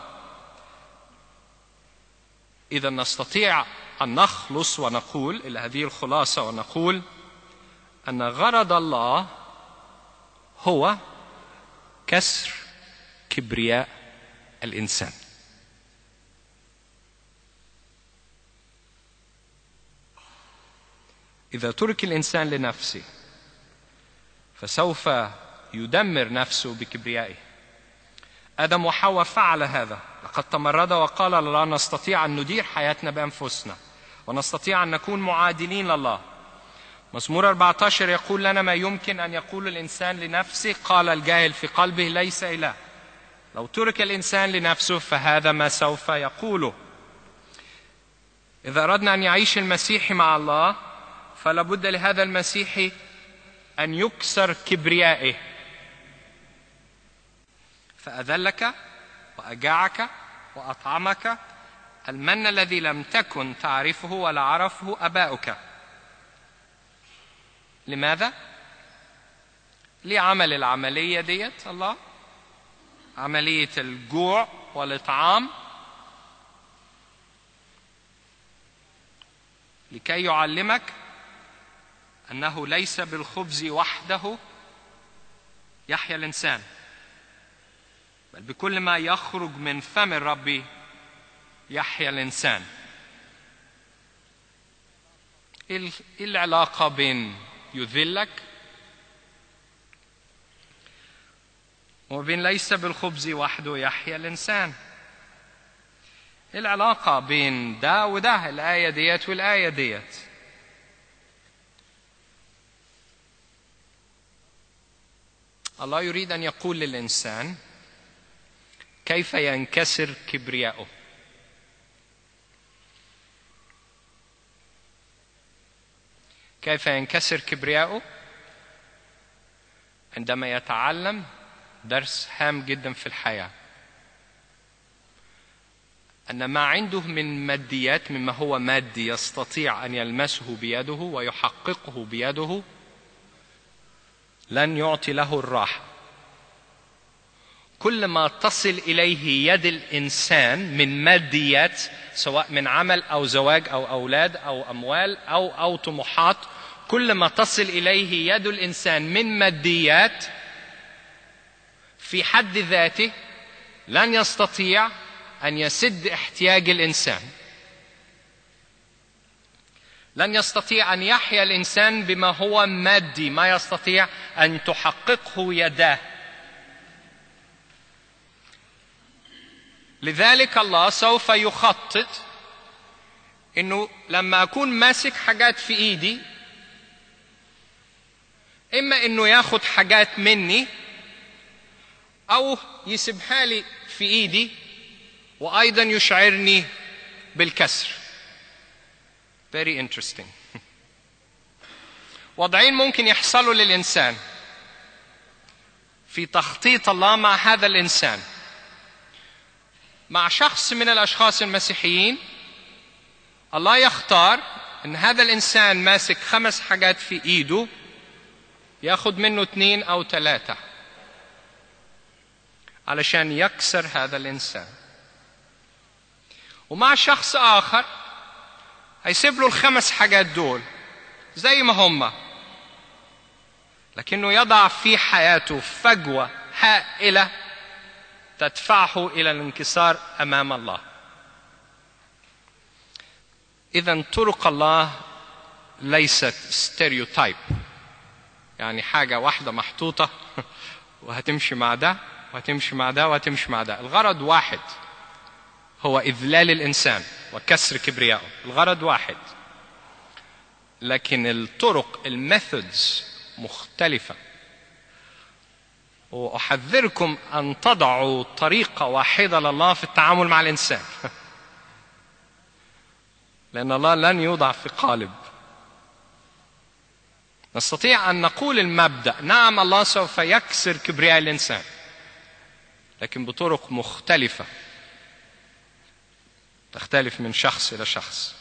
إذا نستطيع أن نخلص ونقول إلى هذه الخلاصة ونقول أن غرض الله هو كسر كبرياء الإنسان. إذا ترك الإنسان لنفسه فسوف يدمر نفسه بكبريائه. آدم وحواء فعل هذا. لقد تمرد وقال لا نستطيع أن ندير حياتنا بأنفسنا ونستطيع أن نكون معادلين لله. مزمور 14 يقول لنا ما يمكن أن يقول الإنسان لنفسه قال الجاهل في قلبه ليس إله. لو ترك الإنسان لنفسه فهذا ما سوف يقوله. إذا أردنا أن يعيش المسيحي مع الله فلا بد لهذا المسيحي أن يكسر كبريائه، فأذلك وأجاعك وأطعمك المن الذي لم تكن تعرفه ولا عرفه آباؤك. لماذا؟ لعمل العملية ديت الله، عملية الجوع والإطعام، لكي يعلمك أنه ليس بالخبز وحده يحيا الإنسان، بل بكل ما يخرج من فم الرب يحيا الإنسان. إيه العلاقة بين يذلك وبين ليس بالخبز وحده يحيا الإنسان؟ إيه العلاقة بين ده وده، الآية ديت والآية ديت؟ الله يريد أن يقول للإنسان كيف ينكسر كبرياؤه. كيف ينكسر كبرياؤه؟ عندما يتعلم درس هام جدا في الحياة، أن ما عنده من ماديات، مما هو مادي يستطيع أن يلمسه بيده ويحققه بيده، لن يعطي له الراحة. كل ما تصل إليه يد الإنسان من ماديات، سواء من عمل أو زواج أو أولاد أو أموال أو طموحات، كل ما تصل إليه يد الإنسان من ماديات في حد ذاته لن يستطيع أن يسد احتياج الإنسان. لن يستطيع أن يحيا الإنسان بما هو مادي، ما يستطيع أن تحققه يداه. لذلك الله سوف يخطط إنه لما أكون ماسك حاجات في إيدي، إما إنه ياخد حاجات مني أو يسيبها لي في إيدي وأيضا يشعرني بالكسر. Very interesting. وضعين ممكن يحصلوا للإنسان في تخطيط الله مع هذا الإنسان. مع شخص من الأشخاص المسيحيين الله يختار أن هذا الإنسان ماسك 5 حاجات في إيده، ياخد منه 2 أو 3 علشان يكسر هذا الإنسان. ومع شخص آخر هيسيب له 5 حاجات دول زي ما هم، لكنه يضع في حياته فجوة هائلة تدفعه إلى الانكسار أمام الله. إذن طرق الله ليست ستيريوتايب، يعني حاجة واحدة محطوطة وهتمشي مع ده وهتمشي مع ده وهتمشي مع ده. الغرض واحد، هو إذلال الإنسان وكسر كبريائه. الغرض واحد، لكن الطرق الميثودز مختلفة. وأحذركم أن تضعوا طريقة واحدة لله في التعامل مع الإنسان لأن الله لن يوضع في قالب. نستطيع أن نقول المبدأ نعم الله سوف يكسر كبرياء الإنسان، لكن بطرق مختلفة تختلف من شخص إلى شخص.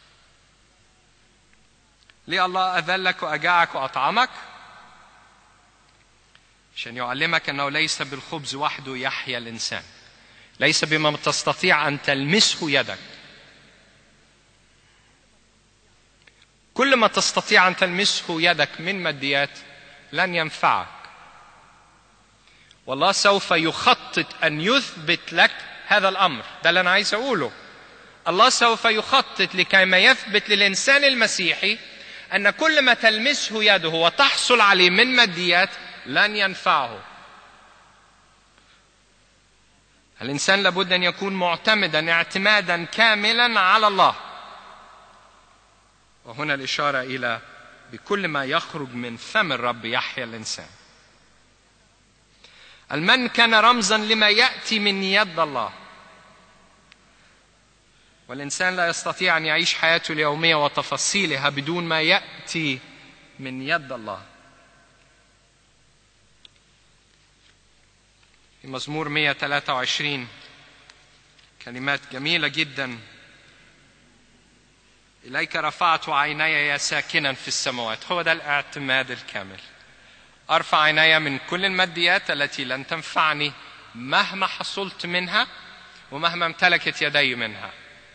ليه الله أذلك وأجاعك وأطعمك؟ عشان يعلمك أنه ليس بالخبز وحده يحيا الإنسان، ليس بما تستطيع أن تلمسه يدك. كل ما تستطيع أن تلمسه يدك من ماديات لن ينفعك. والله سوف يخطط أن يثبت لك هذا الأمر. ده اللي أنا عايز أقوله. الله سوف يخطط لكي ما يثبت للإنسان المسيحي أن كل ما تلمسه يده وتحصل عليه من ماديات لن ينفعه. الإنسان لابد أن يكون معتمدا اعتمادا كاملا على الله. وهنا الإشارة إلى بكل ما يخرج من فم الرب يحيا الإنسان. المن كان رمزا لما يأتي من يد الله. والإنسان لا يستطيع أن يعيش حياته اليومية وتفاصيلها بدون ما يأتي من يد الله. في مزمور 123 كلمات جميلة جدا: إليك رفعت عيني يا ساكنا في السماوات. هو ده الاعتماد الكامل. أرفع عيني من كل الماديات التي لن تنفعني مهما حصلت منها ومهما امتلكت يدي منها.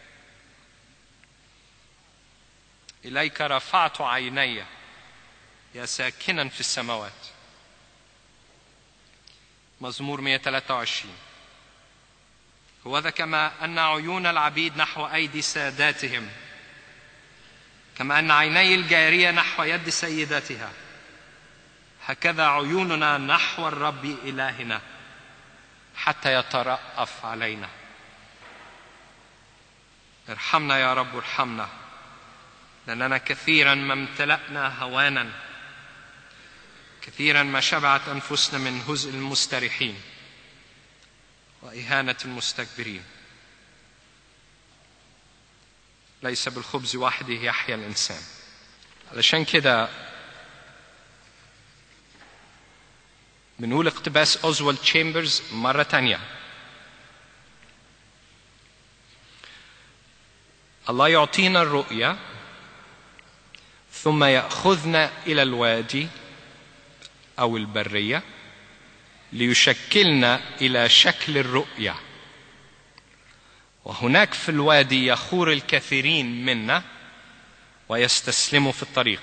إليك رفعت عيني يا ساكنا في السماوات. مزمور 123: هوذا كما أن عيون العبيد نحو أيدي ساداتهم، كما أن عيني الجارية نحو يد سيدتها، هكذا عيوننا نحو الرب إلهنا حتى يترأف علينا. ارحمنا يا رب ارحمنا، لأننا كثيرا ما امتلأنا هوانا، كثيرا ما شبعت أنفسنا من هزء المستريحين وإهانة المستكبرين. ليس بالخبز وحده يحيا الإنسان. علشان كده بنقول اقتباس أوزوالد تشامبرز مرة تانية: الله يعطينا الرؤية ثم يأخذنا إلى الوادي أو البرية ليشكلنا إلى شكل الرؤية، وهناك في الوادي يخور الكثيرين منا ويستسلموا في الطريق.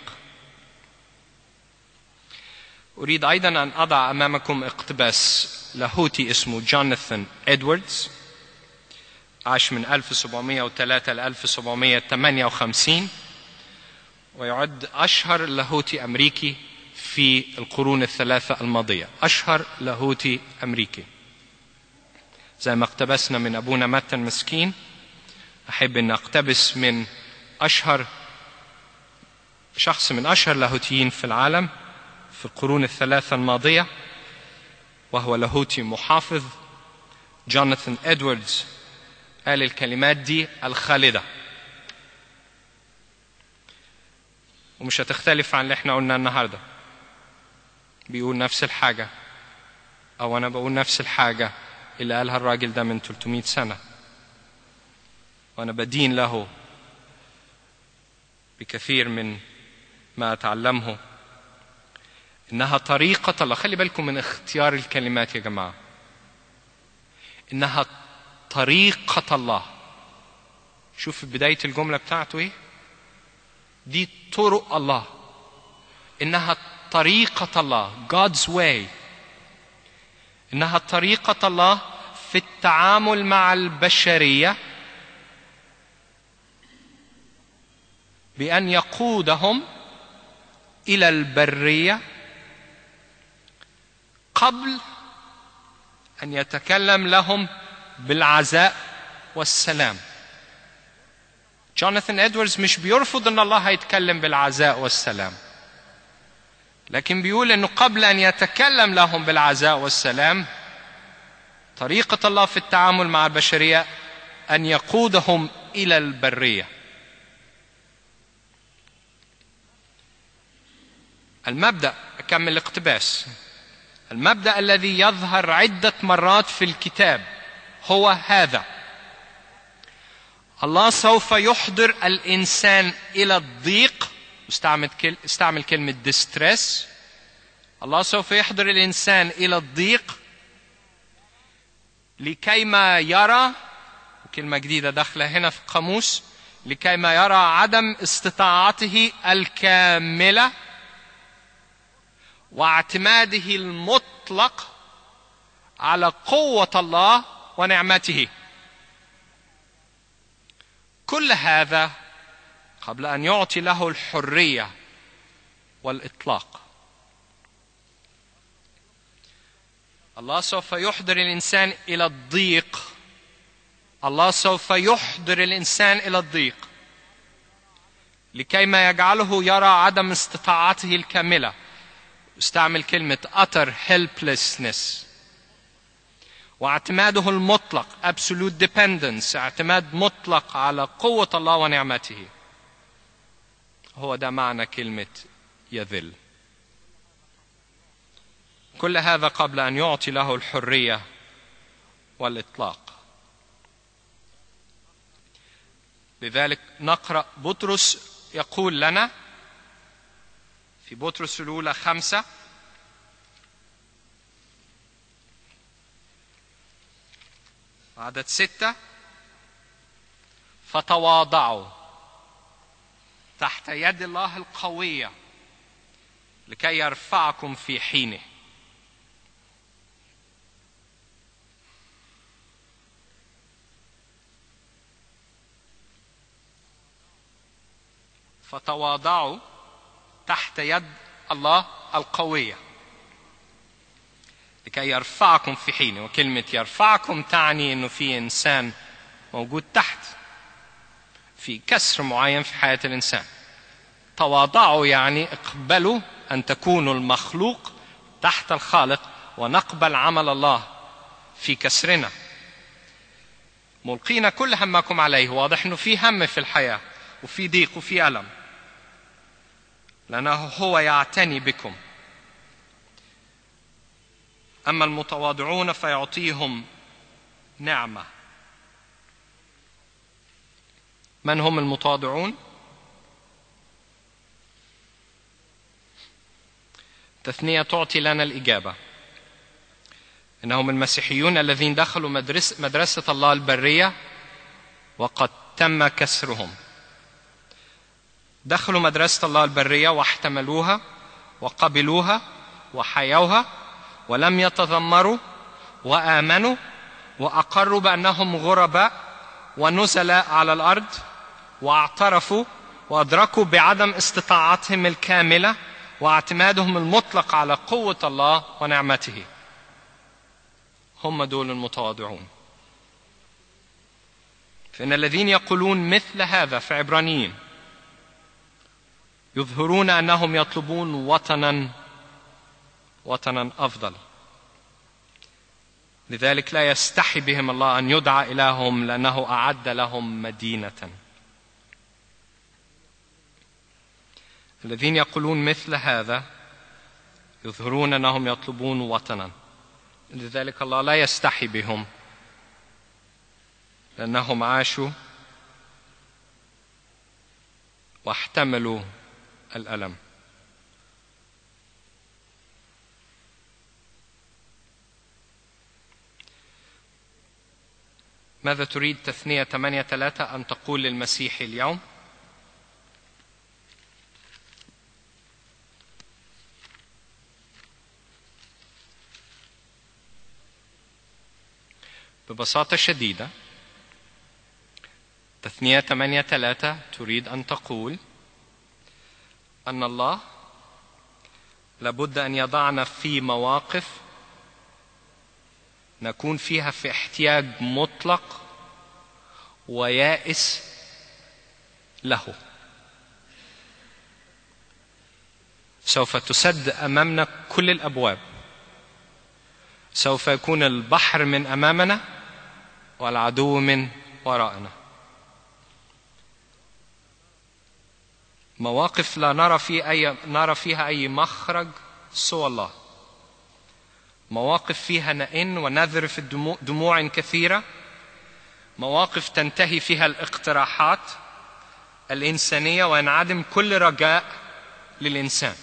أريد أيضا أن أضع أمامكم اقتباس لاهوتي اسمه جوناثان إدواردز، عاش من 1703 ل 1758، ويعد أشهر لاهوتي أمريكي في القرون الثلاثة الماضية. أشهر لاهوتي أمريكي. زي ما اقتبسنا من أبونا متى المسكين، أحب أن أقتبس من شخص من أشهر لاهوتيين في العالم في القرون الثلاثة الماضية، وهو لاهوتي محافظ جوناثان إدواردز. قال الكلمات دي الخالدة، ومش هتختلف عن اللي احنا قلنا النهاردة. بيقول نفس الحاجة، أو أنا بقول نفس الحاجة اللي قالها الراجل ده من 300 سنة، وأنا بدين له بكثير من ما أتعلمه. إنها طريقة الله. خلي بالكم من اختيار الكلمات يا جماعة. إنها طريقة الله. شوف بداية الجملة بتاعته إيه؟ دي طرق الله. إنها طريقة الله، God's way. إنها طريقة الله في التعامل مع البشرية بأن يقودهم إلى البرية قبل أن يتكلم لهم بالعزاء والسلام. جوناثان إدواردز مش بيرفض أن الله هيتكلم بالعزاء والسلام، لكن بيقول أنه قبل أن يتكلم لهم بالعزاء والسلام، طريقة الله في التعامل مع البشرية أن يقودهم إلى البرية. المبدأ، أكمل الاقتباس، المبدأ الذي يظهر عدة مرات في الكتاب هو هذا: الله سوف يحضر الإنسان إلى الضيق. استعمل كلمة distress. الله سوف يحضر الإنسان إلى الضيق لكيما يرى، وكلمة جديدة داخلة هنا في القاموس، لكيما يرى عدم استطاعته الكاملة واعتماده المطلق على قوة الله ونعمته. كل هذا قبل أن يعطي له الحرية والإطلاق. الله سوف يحضر الإنسان إلى الضيق. الله سوف يحضر الإنسان إلى الضيق لكيما يجعله يرى عدم استطاعته الكاملة. استعمل كلمة utter helplessness. واعتماده المطلق absolute dependence، اعتماد مطلق على قوة الله ونعمته، هو ده معنى كلمة يذل. كل هذا قبل أن يعطي له الحرية والإطلاق. لذلك نقرأ بطرس يقول لنا في بطرس الأولى 5 عدد 6: فتواضعوا تحت يد الله القوية لكي يرفعكم في حينه. فتواضعوا تحت يد الله القوية لكي يرفعكم في حينه. وكلمة يرفعكم تعني أنه في إنسان موجود تحت، في كسر معين في حياة الإنسان. تواضعوا يعني اقبلوا أن تكونوا المخلوق تحت الخالق، ونقبل عمل الله في كسرنا، ملقين كل همكم عليه. واضح أنه في هم في الحياة وفي ضيق وفي ألم، لأنه هو يعتني بكم. أما المتواضعون فيعطيهم نعمة. من هم المتواضعون؟ تثنية تعطي لنا الإجابة: إنهم المسيحيون الذين دخلوا مدرسة الله البرية وقد تم كسرهم. دخلوا مدرسة الله البرية واحتملوها وقبلوها وحيوها، ولم يتذمروا، وآمنوا وأقروا بأنهم غرباء ونزلاء على الأرض، واعترفوا وأدركوا بعدم استطاعتهم الكاملة واعتمادهم المطلق على قوة الله ونعمته. هم دول المتواضعون. فإن الذين يقولون مثل هذا في عبرانيين يظهرون أنهم يطلبون وطنا أفضل. لذلك لا يستحي بهم الله أن يدعى إلههم، لأنه أعد لهم مدينة. الذين يقولون مثل هذا يظهرون أنهم يطلبون وطنا. لذلك الله لا يستحي بهم، لأنهم عاشوا واحتملوا الألم. ماذا تريد تثنية 8:3 أن تقول للمسيح اليوم؟ ببساطة شديدة تثنية 8:3 تريد أن تقول أن الله لابد أن يضعنا في مواقف نكون فيها في احتياج مطلق ويائس له. سوف تسد أمامنا كل الأبواب، سوف يكون البحر من أمامنا والعدو من وراءنا. مواقف لا نرى فيها أي مخرج سوى الله. مواقف فيها نئن ونذرف دموع كثيرة. مواقف تنتهي فيها الاقتراحات الإنسانية وينعدم كل رجاء للإنسان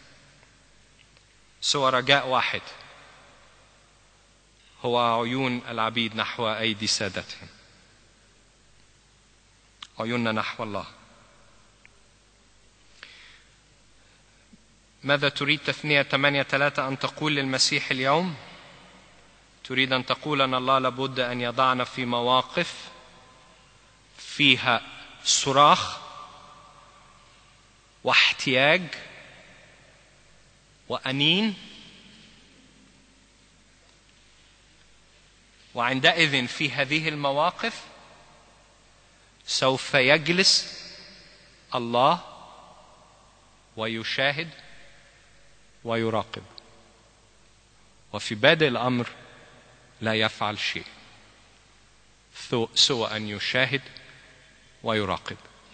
سوى رجاء واحد، هو عيون العبيد نحو أيدي سادتهم. عيوننا نحو الله. ماذا تريد تثنية 8:3 أن تقول للمسيح اليوم؟ تريد أن تقول أن الله لابد أن يضعنا في مواقف فيها صراخ واحتياج وأنين، وعندئذ في هذه المواقف سوف يجلس الله ويشاهد ويراقب. وفي بادئ الأمر لا يفعل شيء سوى أن يشاهد ويراقب.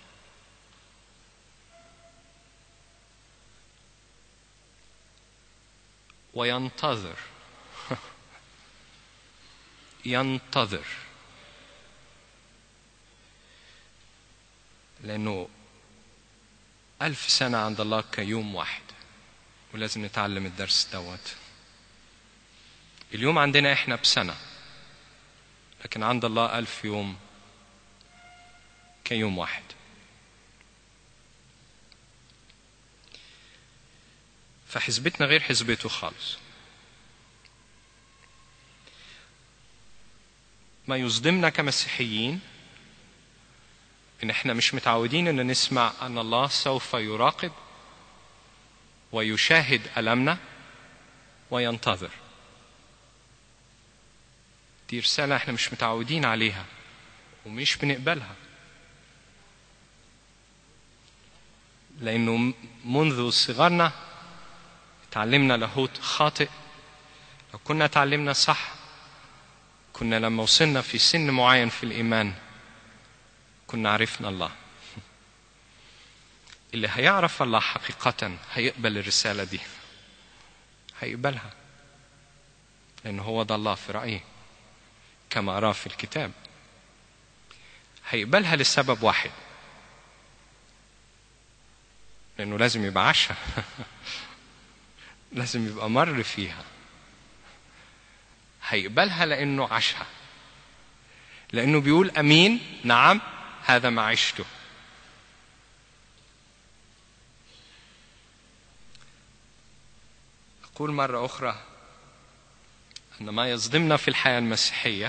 وينتظر ينتظر، لأنه 1000 سنة عند الله كيوم واحد، ولازم نتعلم الدرس دوت. اليوم عندنا إحنا بسنة، لكن عند الله 1000 يوم كيوم واحد. فحسبتنا غير حسبته خالص. ما يصدمنا كمسيحيين إن إحنا مش متعودين إن نسمع أن الله سوف يراقب ويشاهد ألمنا وينتظر. دي رسالة إحنا مش متعودين عليها ومش بنقبلها، لأنه منذ صغرنا تعلمنا لاهوت خاطئ. لو كنا تعلمنا صح كنا لما وصلنا في سن معين في الإيمان كنا عرفنا الله. اللي هيعرف الله حقيقة هيقبل الرسالة دي، هيقبلها، لأنه هو ده الله في رأيه كما أراه في الكتاب. هيقبلها لسبب واحد، لأنه لازم يبقى عاشها لازم يبقى مر فيها. هيقبلها لأنه عاشها، لأنه بيقول أمين نعم هذا ما عشته. أقول مرة أخرى أن ما يصدمنا في الحياة المسيحية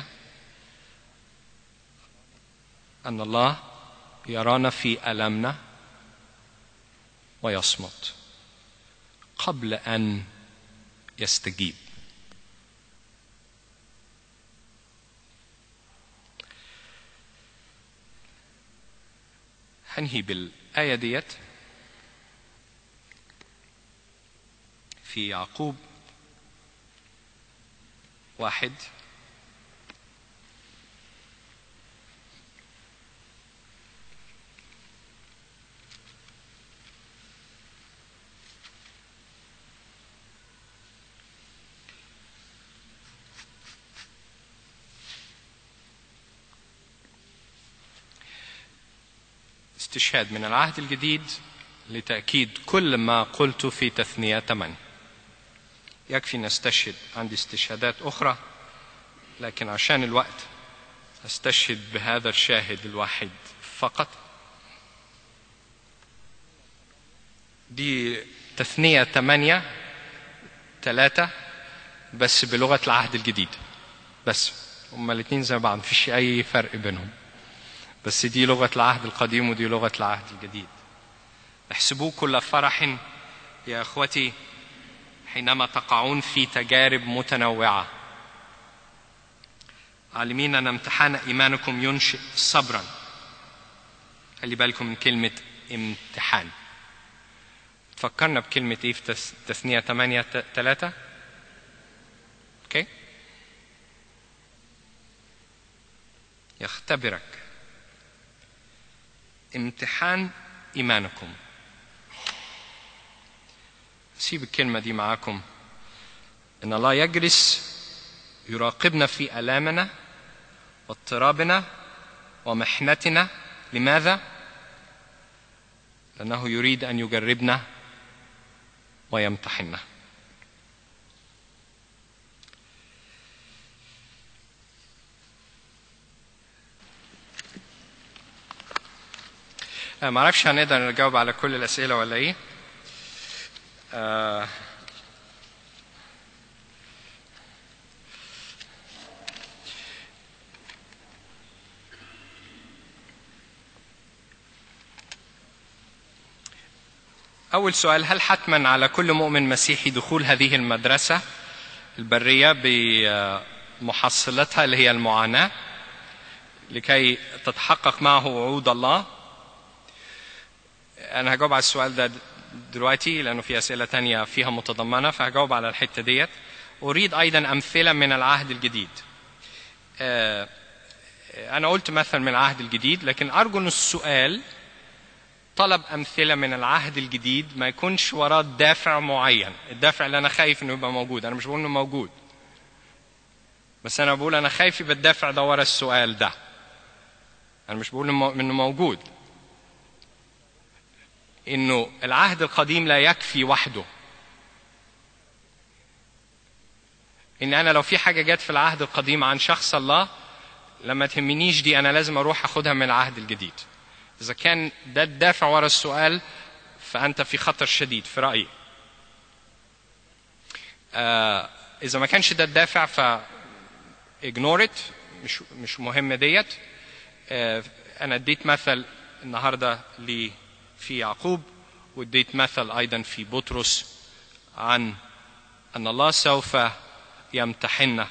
أن الله يرانا في ألمنا ويصمت قبل أن يستجيب. هنهي بالآية ديت في يعقوب 1. استشهاد من العهد الجديد لتأكيد كل ما قلت في تثنية 8. يكفي نستشهد، عندي استشهادات أخرى لكن عشان الوقت أستشهد بهذا الشاهد الواحد فقط. دي تثنية 8:3 بس بلغة العهد الجديد، بس هما الاثنين زي بعض مفيش أي فرق بينهم، بس دي لغة العهد القديم ودي لغة العهد الجديد. احسبوه كل فرح يا أخوتي حينما تقعون في تجارب متنوعة، عالمين أن امتحان إيمانكم ينشئ صبرا. خلي بالكم من كلمة امتحان. تفكرنا بكلمة إيه في تثنية 8:3؟ أوكي؟ يختبرك، امتحان إيمانكم. سيب الكلمة دي معاكم. إن الله يجلس يراقبنا في آلامنا واضطرابنا ومحنتنا. لماذا؟ لأنه يريد أن يجربنا ويمتحننا. ما أعرفش هنقدر نجاوب على كل الأسئلة ولا إيه. أول سؤال: هل حتما على كل مؤمن مسيحي دخول هذه المدرسة البرية بمحصلتها اللي هي المعاناة لكي تتحقق معه وعود الله؟ أنا هجاوب على السؤال ده دلوقتي لأنه في أسئلة تانية فيها متضمنة، فهجاوب على الحتة ديت أريد أيضا أمثلة من العهد الجديد. أنا قلت مثل من العهد الجديد، لكن أرجو أن السؤال طلب أمثلة من العهد الجديد ما يكونش وراه دافع معين. الدافع اللي أنا خايف أنه يبقى موجود، أنا مش بقول أنه موجود، بس أنا بقول أنا خايف يبقى الدافع ده ورا السؤال ده. أنا مش بقول إنه موجود. إنه العهد القديم لا يكفي وحده. إن أنا لو في حاجة جت في العهد القديم عن شخص الله لما تهمنيش دي، أنا لازم أروح أخدها من العهد الجديد. إذا كان ده الدافع ورا السؤال فأنت في خطر شديد في رأيي. إذا ما كانش ده الدافع ف ignore it، مش مهم ديت. أنا اديت مثل النهاردة في يعقوب، واديت مثل أيضا في بطرس عن أن الله سوف يمتحننا.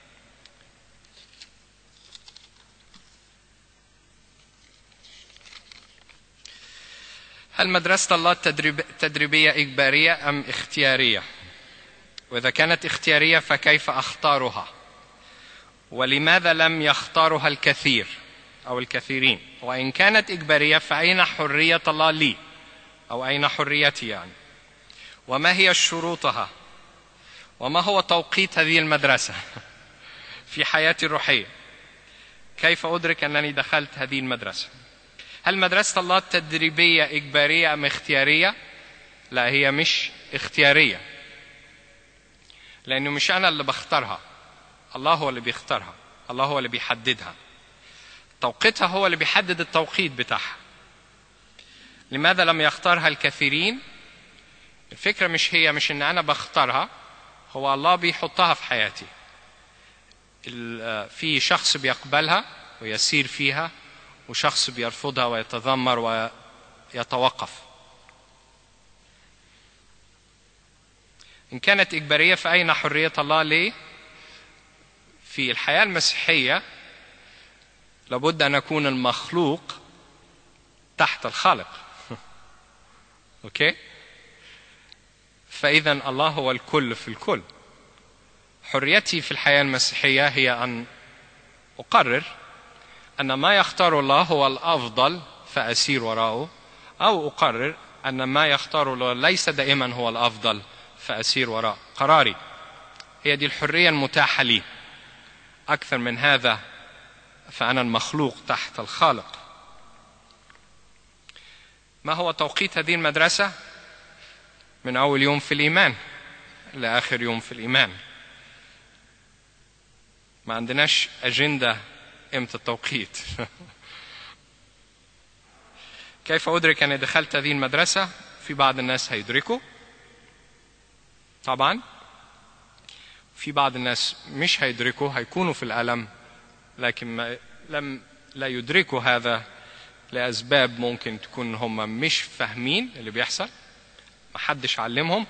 هل مدرسة الله تدريبية إجبارية أم اختيارية؟ وإذا كانت اختيارية فكيف أختارها؟ ولماذا لم يختارها الكثير أو الكثيرين؟ وإن كانت إجبارية فأين حرية الله لي، أو أين حريتي يعني؟ وما هي شروطها؟ وما هو توقيت هذه المدرسة في حياتي الروحية؟ كيف أدرك أنني دخلت هذه المدرسة؟ هل مدرسة الله تدريبية إجبارية أم اختيارية؟ لا، هي مش اختيارية، لأنه مش أنا اللي بختارها، الله هو اللي بيختارها، الله هو اللي بيحددها. توقيتها هو اللي بيحدد التوقيت بتاعها. لماذا لم يختارها الكثيرين؟ الفكرة مش إن أنا بختارها، هو الله بيحطها في حياتي. في شخص بيقبلها ويسير فيها، وشخص بيرفضها ويتذمر ويتوقف. إن كانت إجبارية فأين حرية الله ليه؟ في الحياة المسيحية لابد أن يكون المخلوق تحت الخالق. أوكي؟ فإذا الله هو الكل في الكل. حريتي في الحياة المسيحية هي أن أقرر أن ما يختار الله هو الأفضل فأسير وراءه، أو أقرر أن ما يختار الله ليس دائما هو الأفضل فأسير وراء قراري. هي دي الحرية المتاحة لي. أكثر من هذا فأنا المخلوق تحت الخالق. ما هو توقيت هذه المدرسة؟ من أول يوم في الإيمان لآخر يوم في الإيمان. ما عندناش أجندة إمتى التوقيت. كيف أدرك أني دخلت هذه المدرسة؟ في بعض الناس هيدركوا طبعا، في بعض الناس مش هيدركوا، هيكونوا في الألم، لكن لا يدركوا هذا لأسباب ممكن تكون هم مش فاهمين اللي بيحصل، محدش علمهم.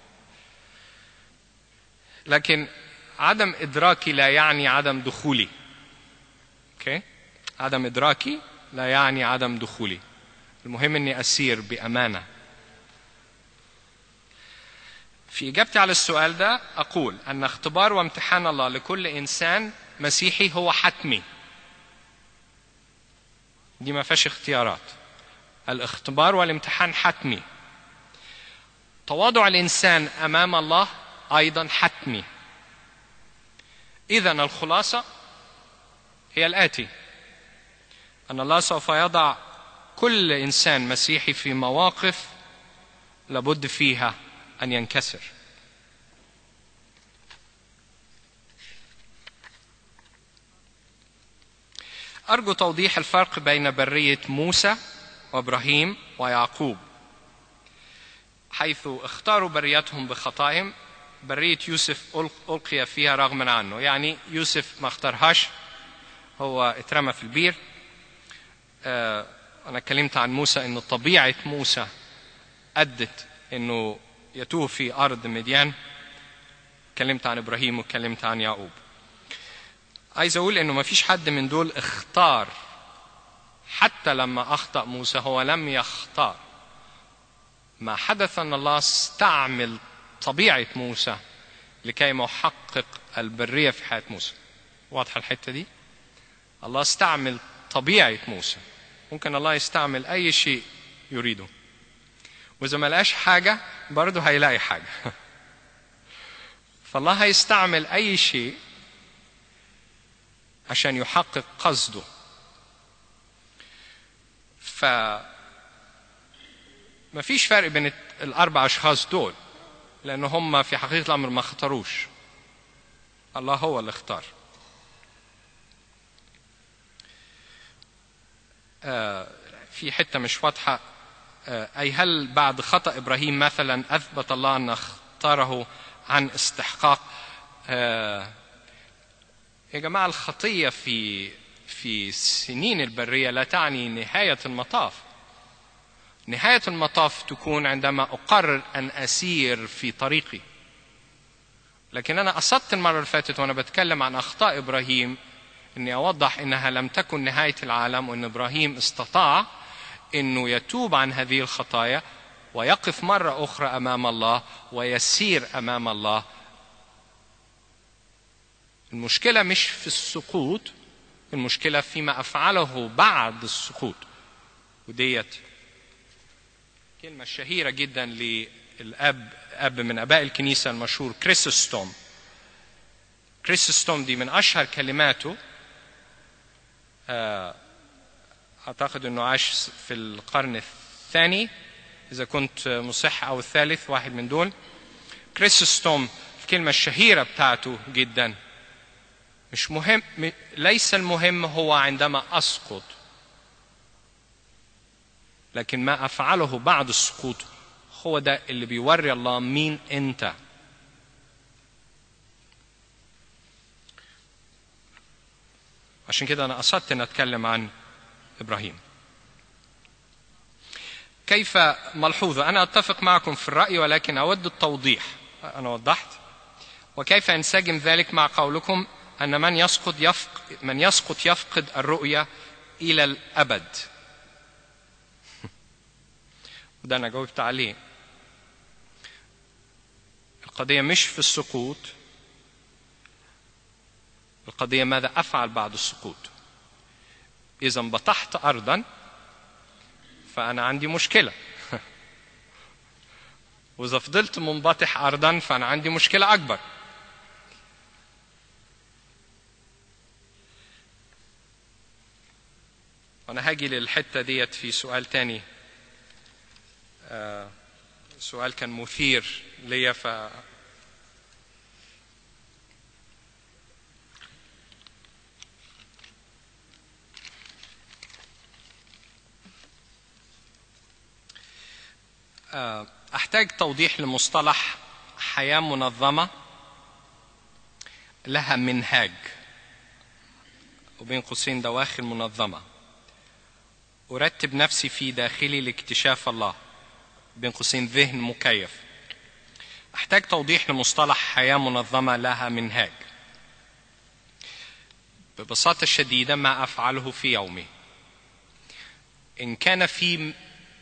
لكن عدم إدراكي لا يعني عدم دخولي. أوكي؟ عدم إدراكي لا يعني عدم دخولي. المهم أني أسير بأمانة. في إجابتي على السؤال ده أقول أن اختبار وامتحان الله لكل إنسان مسيحي هو حتمي. دي ما فيهاش اختيارات. الاختبار والامتحان حتمي. تواضع الإنسان أمام الله أيضا حتمي. إذن الخلاصة هي الآتي: أن الله سوف يضع كل إنسان مسيحي في مواقف لابد فيها أن ينكسر. أرجو توضيح الفرق بين برية موسى وإبراهيم ويعقوب، حيث اختاروا بريتهم بخطائهم. برية يوسف ألقي فيها رغما عنه، يعني يوسف ما اختارهاش، هو اترمى في البير. أنا اتكلمت عن موسى إن طبيعة موسى أدت إنه يتوه في أرض مديان. اتكلمت عن إبراهيم واتكلمت عن يعقوب. عايز أقول إنه ما فيش حد من دول اختار. حتى لما أخطأ موسى هو لم يختار. ما حدث أن الله استعمل طبيعة موسى لكي ما يحقق البرية في حياة موسى. واضحة الحتة دي؟ الله استعمل طبيعة موسى، ممكن الله يستعمل أي شيء يريده، وإذا ما لقاش حاجة برضه هيلاقي حاجة. فالله هيستعمل أي شيء عشان يحقق قصده. ما فيش فرق بين الأربع أشخاص دول، لأن هم في حقيقة الأمر ما اختاروش، الله هو اللي اختار. في حتة مش واضحة، أي هل بعد خطأ إبراهيم مثلا أثبت الله أن اختاره عن استحقاق؟ يا جماعة، الخطية في سنين البرية لا تعني نهاية المطاف. نهاية المطاف تكون عندما أقرر أن أسير في طريقي. لكن أنا قصدت المرة اللي فاتت وأنا بتكلم عن أخطاء إبراهيم أني أوضح أنها لم تكن نهاية العالم، وأن إبراهيم استطاع أنه يتوب عن هذه الخطايا ويقف مرة أخرى أمام الله ويسير أمام الله. المشكلة مش في السقوط، المشكلة فيما أفعله بعد السقوط. وديت كلمة شهيرة جدا أب من أباء الكنيسة المشهور كريسوستوم. كريسوستوم دي من أشهر كلماته، أعتقد أنه عاش في القرن الثاني إذا كنت مصح، أو الثالث، واحد من دول. كريسوستوم الكلمة الشهيرة بتاعته جدا، مش مهم، ليس المهم هو عندما أسقط، لكن ما أفعله بعد السقوط هو ده اللي بيوري الله مين أنت. عشان كده أنا قصدت أن أتكلم عن إبراهيم. كيف ملحوظة؟ أنا أتفق معكم في الرأي، ولكن أود التوضيح. أنا وضحت. وكيف ينسجم ذلك مع قولكم أن من يسقط يفقد الرؤية إلى الأبد؟ وده أنا جاوبت عليه. القضية مش في السقوط، القضية ماذا أفعل بعد السقوط. إذا انبطحت أرضا فأنا عندي مشكلة، وإذا فضلت منبطح أرضا فأنا عندي مشكلة أكبر. وأنا هاجي للحتة ديت في سؤال تاني، سؤال كان مثير ليا أحتاج توضيح لمصطلح حياة منظمة لها منهاج، وبين قوسين دواخل منظمة، أرتب نفسي في داخلي لاكتشاف الله، بين قوسين ذهن مكيف. أحتاج توضيح لمصطلح حياة منظمة لها منهاج. ببساطة شديدة ما أفعله في يومي، إن كان في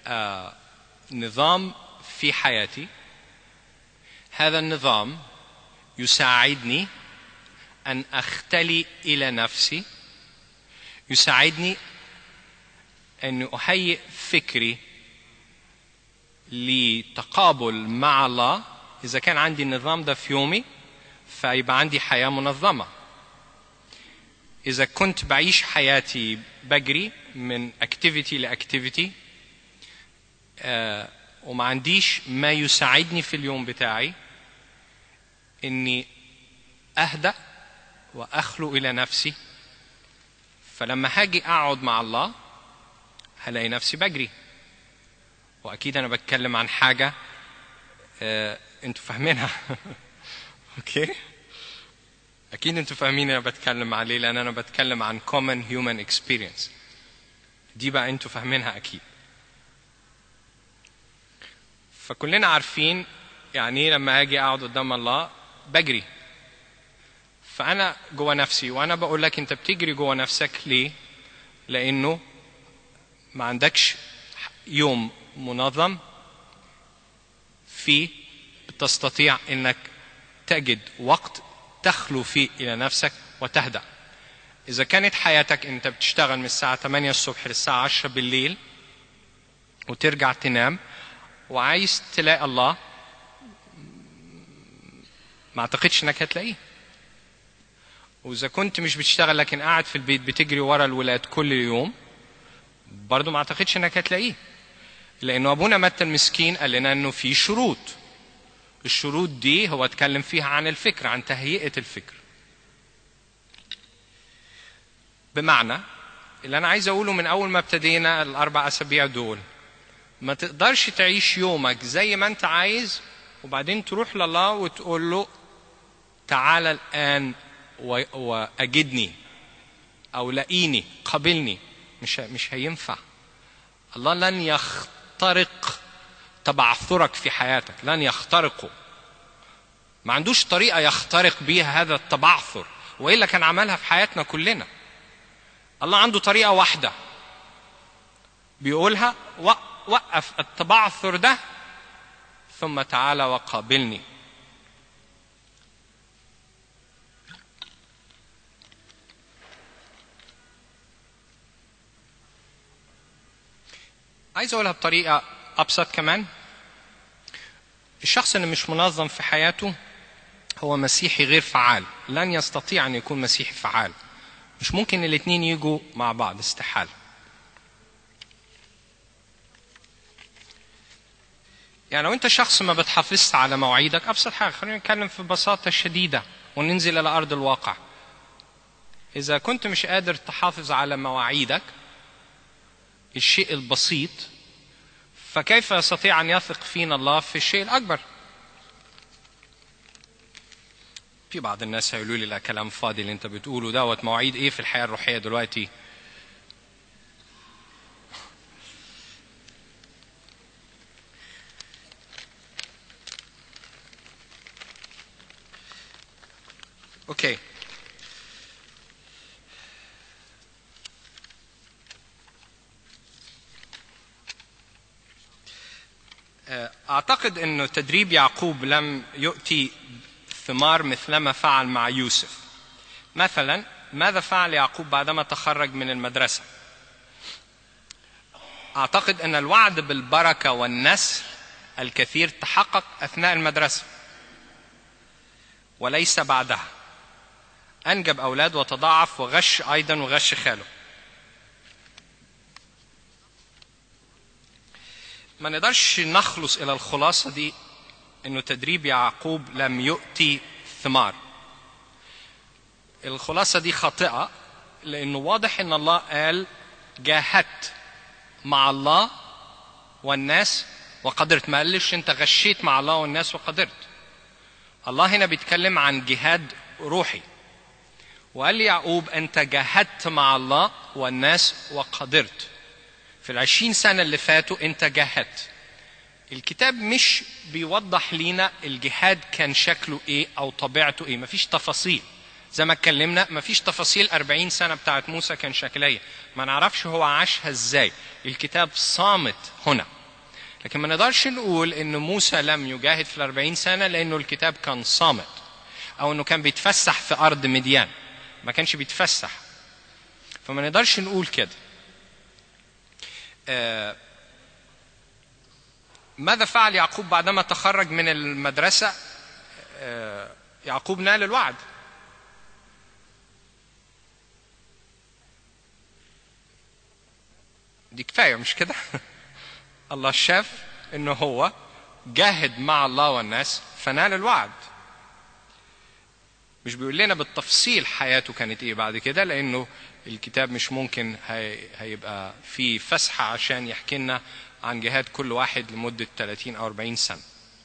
نظام في حياتي، هذا النظام يساعدني أن أختلي إلى نفسي، يساعدني أن أهيئ فكري لتقابل مع الله. إذا كان عندي النظام ده في يومي فيبقى عندي حياة منظمة. إذا كنت بعيش حياتي بجري من اكتيفيتي لاكتيفيتي وما عنديش ما يساعدني في اليوم بتاعي إني أهدأ وأخلو إلى نفسي، فلما هاجي أقعد مع الله هلاقي نفسي بجري. وأكيد أنا بتكلم عن حاجة أنتوا فاهمينها. أوكي؟ أكيد أنتوا فاهمين أنا بتكلم عليه، لأن أنا بتكلم عن common human experience. دي بقى أنتوا فاهمينها أكيد. فكلنا عارفين يعني لما أجي أقعد قدام الله بجري. فأنا جوا نفسي، وأنا بقول لك أنت بتجري جوا نفسك ليه؟ لأنه ما عندكش يوم منظم فيه تستطيع أنك تجد وقت تخلو فيه إلى نفسك وتهدأ. إذا كانت حياتك أنت بتشتغل من الساعة 8 الصبح للساعة 10 بالليل وترجع تنام وعايز تلاقي الله، ما أعتقدش أنك هتلاقيه. وإذا كنت مش بتشتغل لكن قاعد في البيت بتجري ورا الولاد كل يوم، برضو ما أعتقدش أنك هتلاقيه. لأنه أبونا متى المسكين قال لنا أنه في شروط. الشروط دي هو اتكلم فيها عن الفكر، عن تهيئة الفكر. بمعنى اللي أنا عايز أقوله من أول ما ابتدينا 4 أسابيع دول، ما تقدرش تعيش يومك زي ما أنت عايز وبعدين تروح لله وتقول له تعال الآن وأجدني أو لاقيني قابلني. مش هينفع. الله لن يخترق تبعثرك في حياتك، لن يخترقه. ما عندوش طريقة يخترق بيها هذا التبعثر، وإلا كان عملها في حياتنا كلنا. الله عنده طريقة واحدة بيقولها: وقف التبعثر ده ثم تعال وقابلني. عايز أقولها بطريقة أبسط كمان. الشخص اللي مش منظم في حياته هو مسيحي غير فعال، لن يستطيع أن يكون مسيحي فعال. مش ممكن الاثنين يجوا مع بعض، استحالة. يعني لو أنت شخص ما بتحافظش على مواعيدك، أبسط حاجة، خلينا نتكلم في بساطة شديدة وننزل إلى أرض الواقع. إذا كنت مش قادر تحافظ على مواعيدك، الشيء البسيط، فكيف يستطيع أن يثق فينا الله في الشيء الأكبر؟ في بعض الناس هيقولوا لي: لا، كلام فاضي اللي أنت بتقوله دوت، مواعيد إيه في الحياة الروحية دلوقتي؟ أوكي، أعتقد أنه تدريب يعقوب لم يؤتي ثمار مثلما فعل مع يوسف. مثلا ماذا فعل يعقوب بعدما تخرج من المدرسة؟ أعتقد أن الوعد بالبركة والنسل الكثير تحقق أثناء المدرسة وليس بعدها. أنجب أولاد وتضاعف وغش أيضا وغش خاله. ما نقدرش نخلص إلى الخلاصة دي إنه تدريب يعقوب لم يؤتي ثمار. الخلاصة دي خاطئة، لأنه واضح إن الله قال: جاهدت مع الله والناس وقدرت. ما قالش أنت غشيت مع الله والناس وقدرت. الله هنا بيتكلم عن جهاد روحي، وقال لي يعقوب: أنت جاهدت مع الله والناس وقدرت. في 20 سنة اللي فاتوا أنت جاهدت. الكتاب مش بيوضح لنا الجهاد كان شكله إيه أو طبيعته إيه، مفيش تفاصيل. زي ما اتكلمنا مفيش تفاصيل 40 سنة بتاعت موسى كان شكلية، ما نعرفش هو عاشها إزاي. الكتاب صامت هنا. لكن ما نقدرش نقول إن موسى لم يجاهد في 40 سنة لأنه الكتاب كان صامت، أو إنه كان بيتفسح في أرض مديان. ما كانش بيتفسح، فما نقدرش نقول كده. ماذا فعل يعقوب بعدما تخرج من المدرسة؟ يعقوب نال الوعد. دي كفاية مش كده؟ الله شاف إنه هو جاهد مع الله والناس فنال الوعد. مش بيقول لنا بالتفصيل حياته كانت إيه بعد كده، لأنه الكتاب مش ممكن هيبقى في فسحة عشان يحكي لنا عن جهاد كل واحد لمدة 30 أو 40 سنة.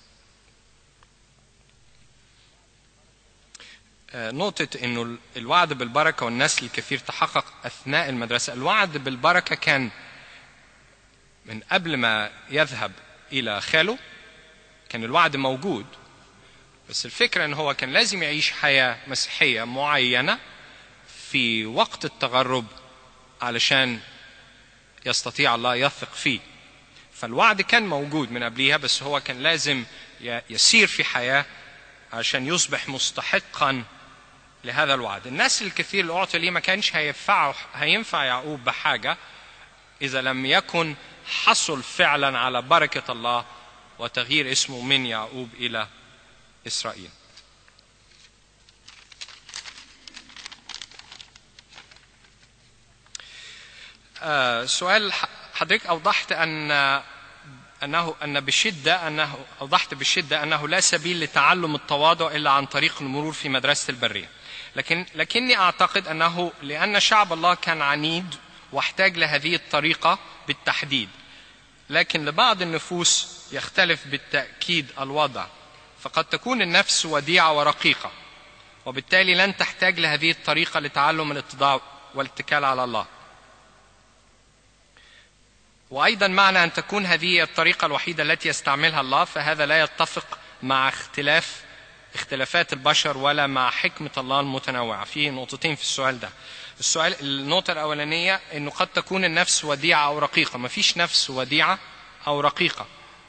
نقطة إنه الوعد بالبركة والنسل الكثير تحقق أثناء المدرسة. الوعد بالبركة كان من قبل ما يذهب إلى خاله، كان الوعد موجود، بس الفكرة إنه هو كان لازم يعيش حياة مسيحية معينة في وقت التغرب علشان يستطيع الله يثق فيه. فالوعد كان موجود من قبلها، بس هو كان لازم يسير في حياة عشان يصبح مستحقا لهذا الوعد. الناس الكثير اللي أعطي ليه ما كانش هينفع يعقوب بحاجة إذا لم يكن حصل فعلا على بركة الله وتغيير اسمه من يعقوب إلى إسرائيل. سؤال حضرتك أوضحت أوضحت بشدة أنه لا سبيل لتعلم التواضع إلا عن طريق المرور في مدرسة البرية، لكني أعتقد أنه لأن شعب الله كان عنيد واحتاج لهذه الطريقة بالتحديد، لكن لبعض النفوس يختلف بالتأكيد الوضع، فقد تكون النفس وديعة ورقيقة وبالتالي لن تحتاج لهذه الطريقة لتعلم الاتضاع والاتكال على الله. وأيضا معنى أن تكون هذه الطريقة الوحيدة التي يستعملها الله، فهذا لا يتفق مع اختلافات البشر ولا مع حكمة الله المتنوعة. فيه نقطتين في السؤال ده. النقطة الأولانية أنه قد تكون النفس وديعة أو رقيقة. ما فيش نفس وديعة أو رقيقة.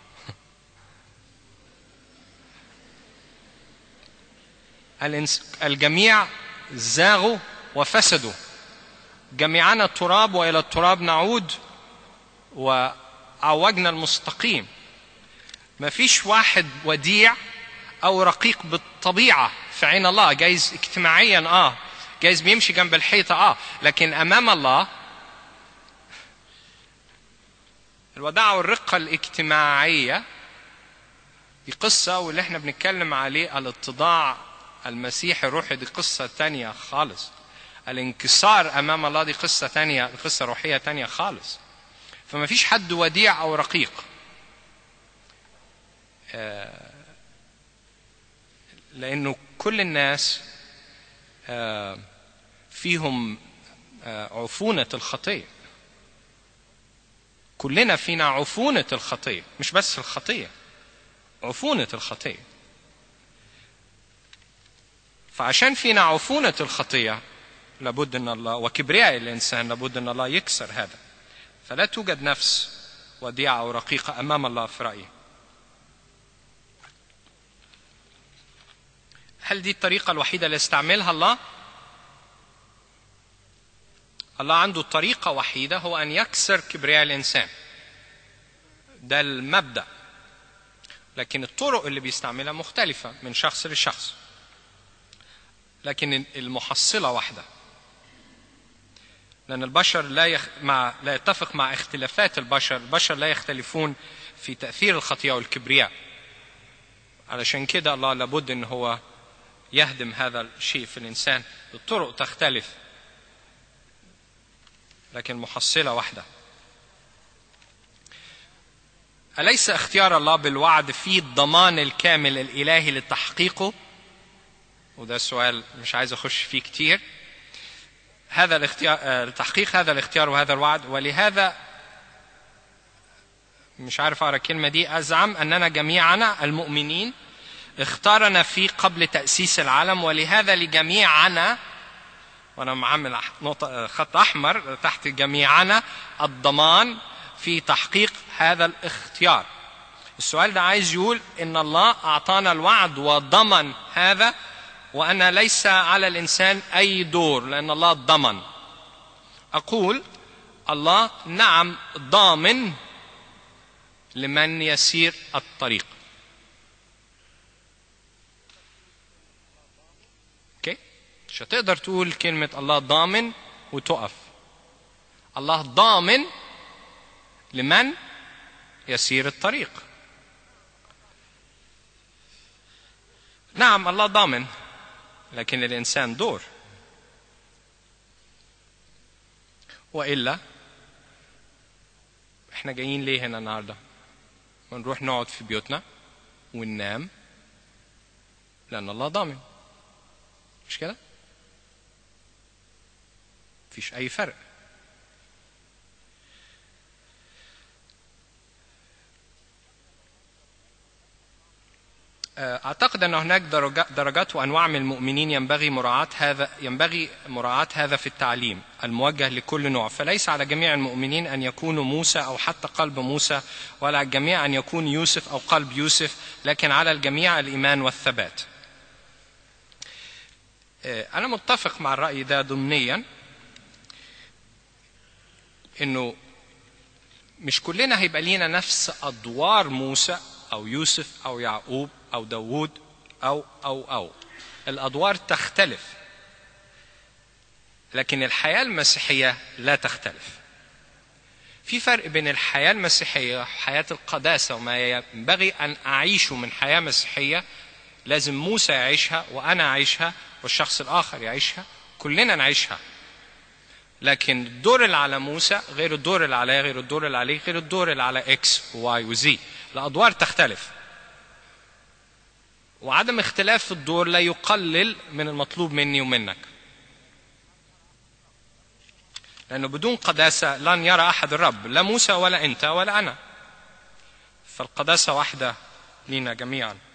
الجميع زاغوا وفسدوا، جميعنا التراب وإلى التراب نعود وعوجنا المستقيم. ما فيش واحد وديع أو رقيق بالطبيعة في عين الله. جايز اجتماعيا جايز بيمشي جنب الحيطة لكن أمام الله الوداعة والرقة الاجتماعية دي قصة، واللي احنا بنتكلم عليه الاتضاع المسيحي الروحي دي قصة تانية خالص. الانكسار أمام الله دي قصة تانية، قصة روحية تانية خالص. فما فيش حد وديع أو رقيق. لأنه كل الناس فيهم عفونة الخطية. كلنا فينا عفونة الخطية، مش بس الخطية، عفونة الخطية. فعشان فينا عفونة الخطية لابد أن الله، وكبرياء الإنسان لابد أن الله يكسر هذا. فلا توجد نفس وديعة أو رقيقة أمام الله في رأيي. هل دي الطريقة الوحيدة اللي استعملها الله؟ الله عنده طريقة وحيدة، هو أن يكسر كبرياء الإنسان. ده المبدأ. لكن الطرق اللي بيستعملها مختلفة من شخص لشخص، لكن المحصلة واحدة. لأن البشر لا يتفق مع اختلافات البشر لا يختلفون في تأثير الخطيئة والكبرياء. علشان كده الله لابد أن هو يهدم هذا الشيء في الإنسان. الطرق تختلف لكن محصلة واحدة. أليس اختيار الله بالوعد فيه الضمان الكامل الإلهي لتحقيقه؟ وده سؤال مش عايز أخش فيه كتير. هذا الاختيار، تحقيق هذا الاختيار وهذا الوعد. ولهذا مش عارف أقرأ الكلمة دي، أزعم أننا جميعنا المؤمنين اختارنا فيه قبل تأسيس العالم، ولهذا لجميعنا، وأنا معمل خط أحمر تحت جميعنا، الضمان في تحقيق هذا الاختيار. السؤال ده عايز يقول إن الله أعطانا الوعد وضمن هذا، وأن ليس على الإنسان أي دور لأن الله ضمن. أقول الله نعم ضامن لمن يسير الطريق. مش هتقدر تقول كلمة الله ضامن وتقف. الله ضامن لمن يسير الطريق. نعم الله ضامن، لكن الإنسان دور. وإلا احنا جايين ليه هنا النهاردة؟ ونروح نقعد في بيوتنا وننام لأن الله ضامن. مش كده؟ مفيش أي فرق. أعتقد أن هناك درجات وأنواع من المؤمنين ينبغي مراعاة هذا في التعليم الموجه لكل نوع. فليس على جميع المؤمنين أن يكونوا موسى أو حتى قلب موسى، ولا على الجميع أن يكون يوسف أو قلب يوسف، لكن على الجميع الإيمان والثبات. أنا متفق مع الرأي ده ضمنيا، إنه مش كلنا هيبقى لينا نفس أدوار موسى أو يوسف أو يعقوب أو داوود أو الأدوار تختلف، لكن الحياة المسيحية لا تختلف. في فرق بين الحياة المسيحية وحياة القداسة، وما ينبغي أن أعيشه من حياة مسيحية لازم موسى يعيشها وأنا أعيشها والشخص الآخر يعيشها، كلنا نعيشها. لكن الدور اللي على موسى غير الدور اللي عليه، غير الدور اللي عليه، غير الدور اللي على إكس وواي وزي. الأدوار تختلف، وعدم اختلاف في الدور لا يقلل من المطلوب مني ومنك، لأنه بدون قداسة لن يرى أحد الرب، لا موسى ولا أنت ولا أنا. فالقداسة واحدة لنا جميعا.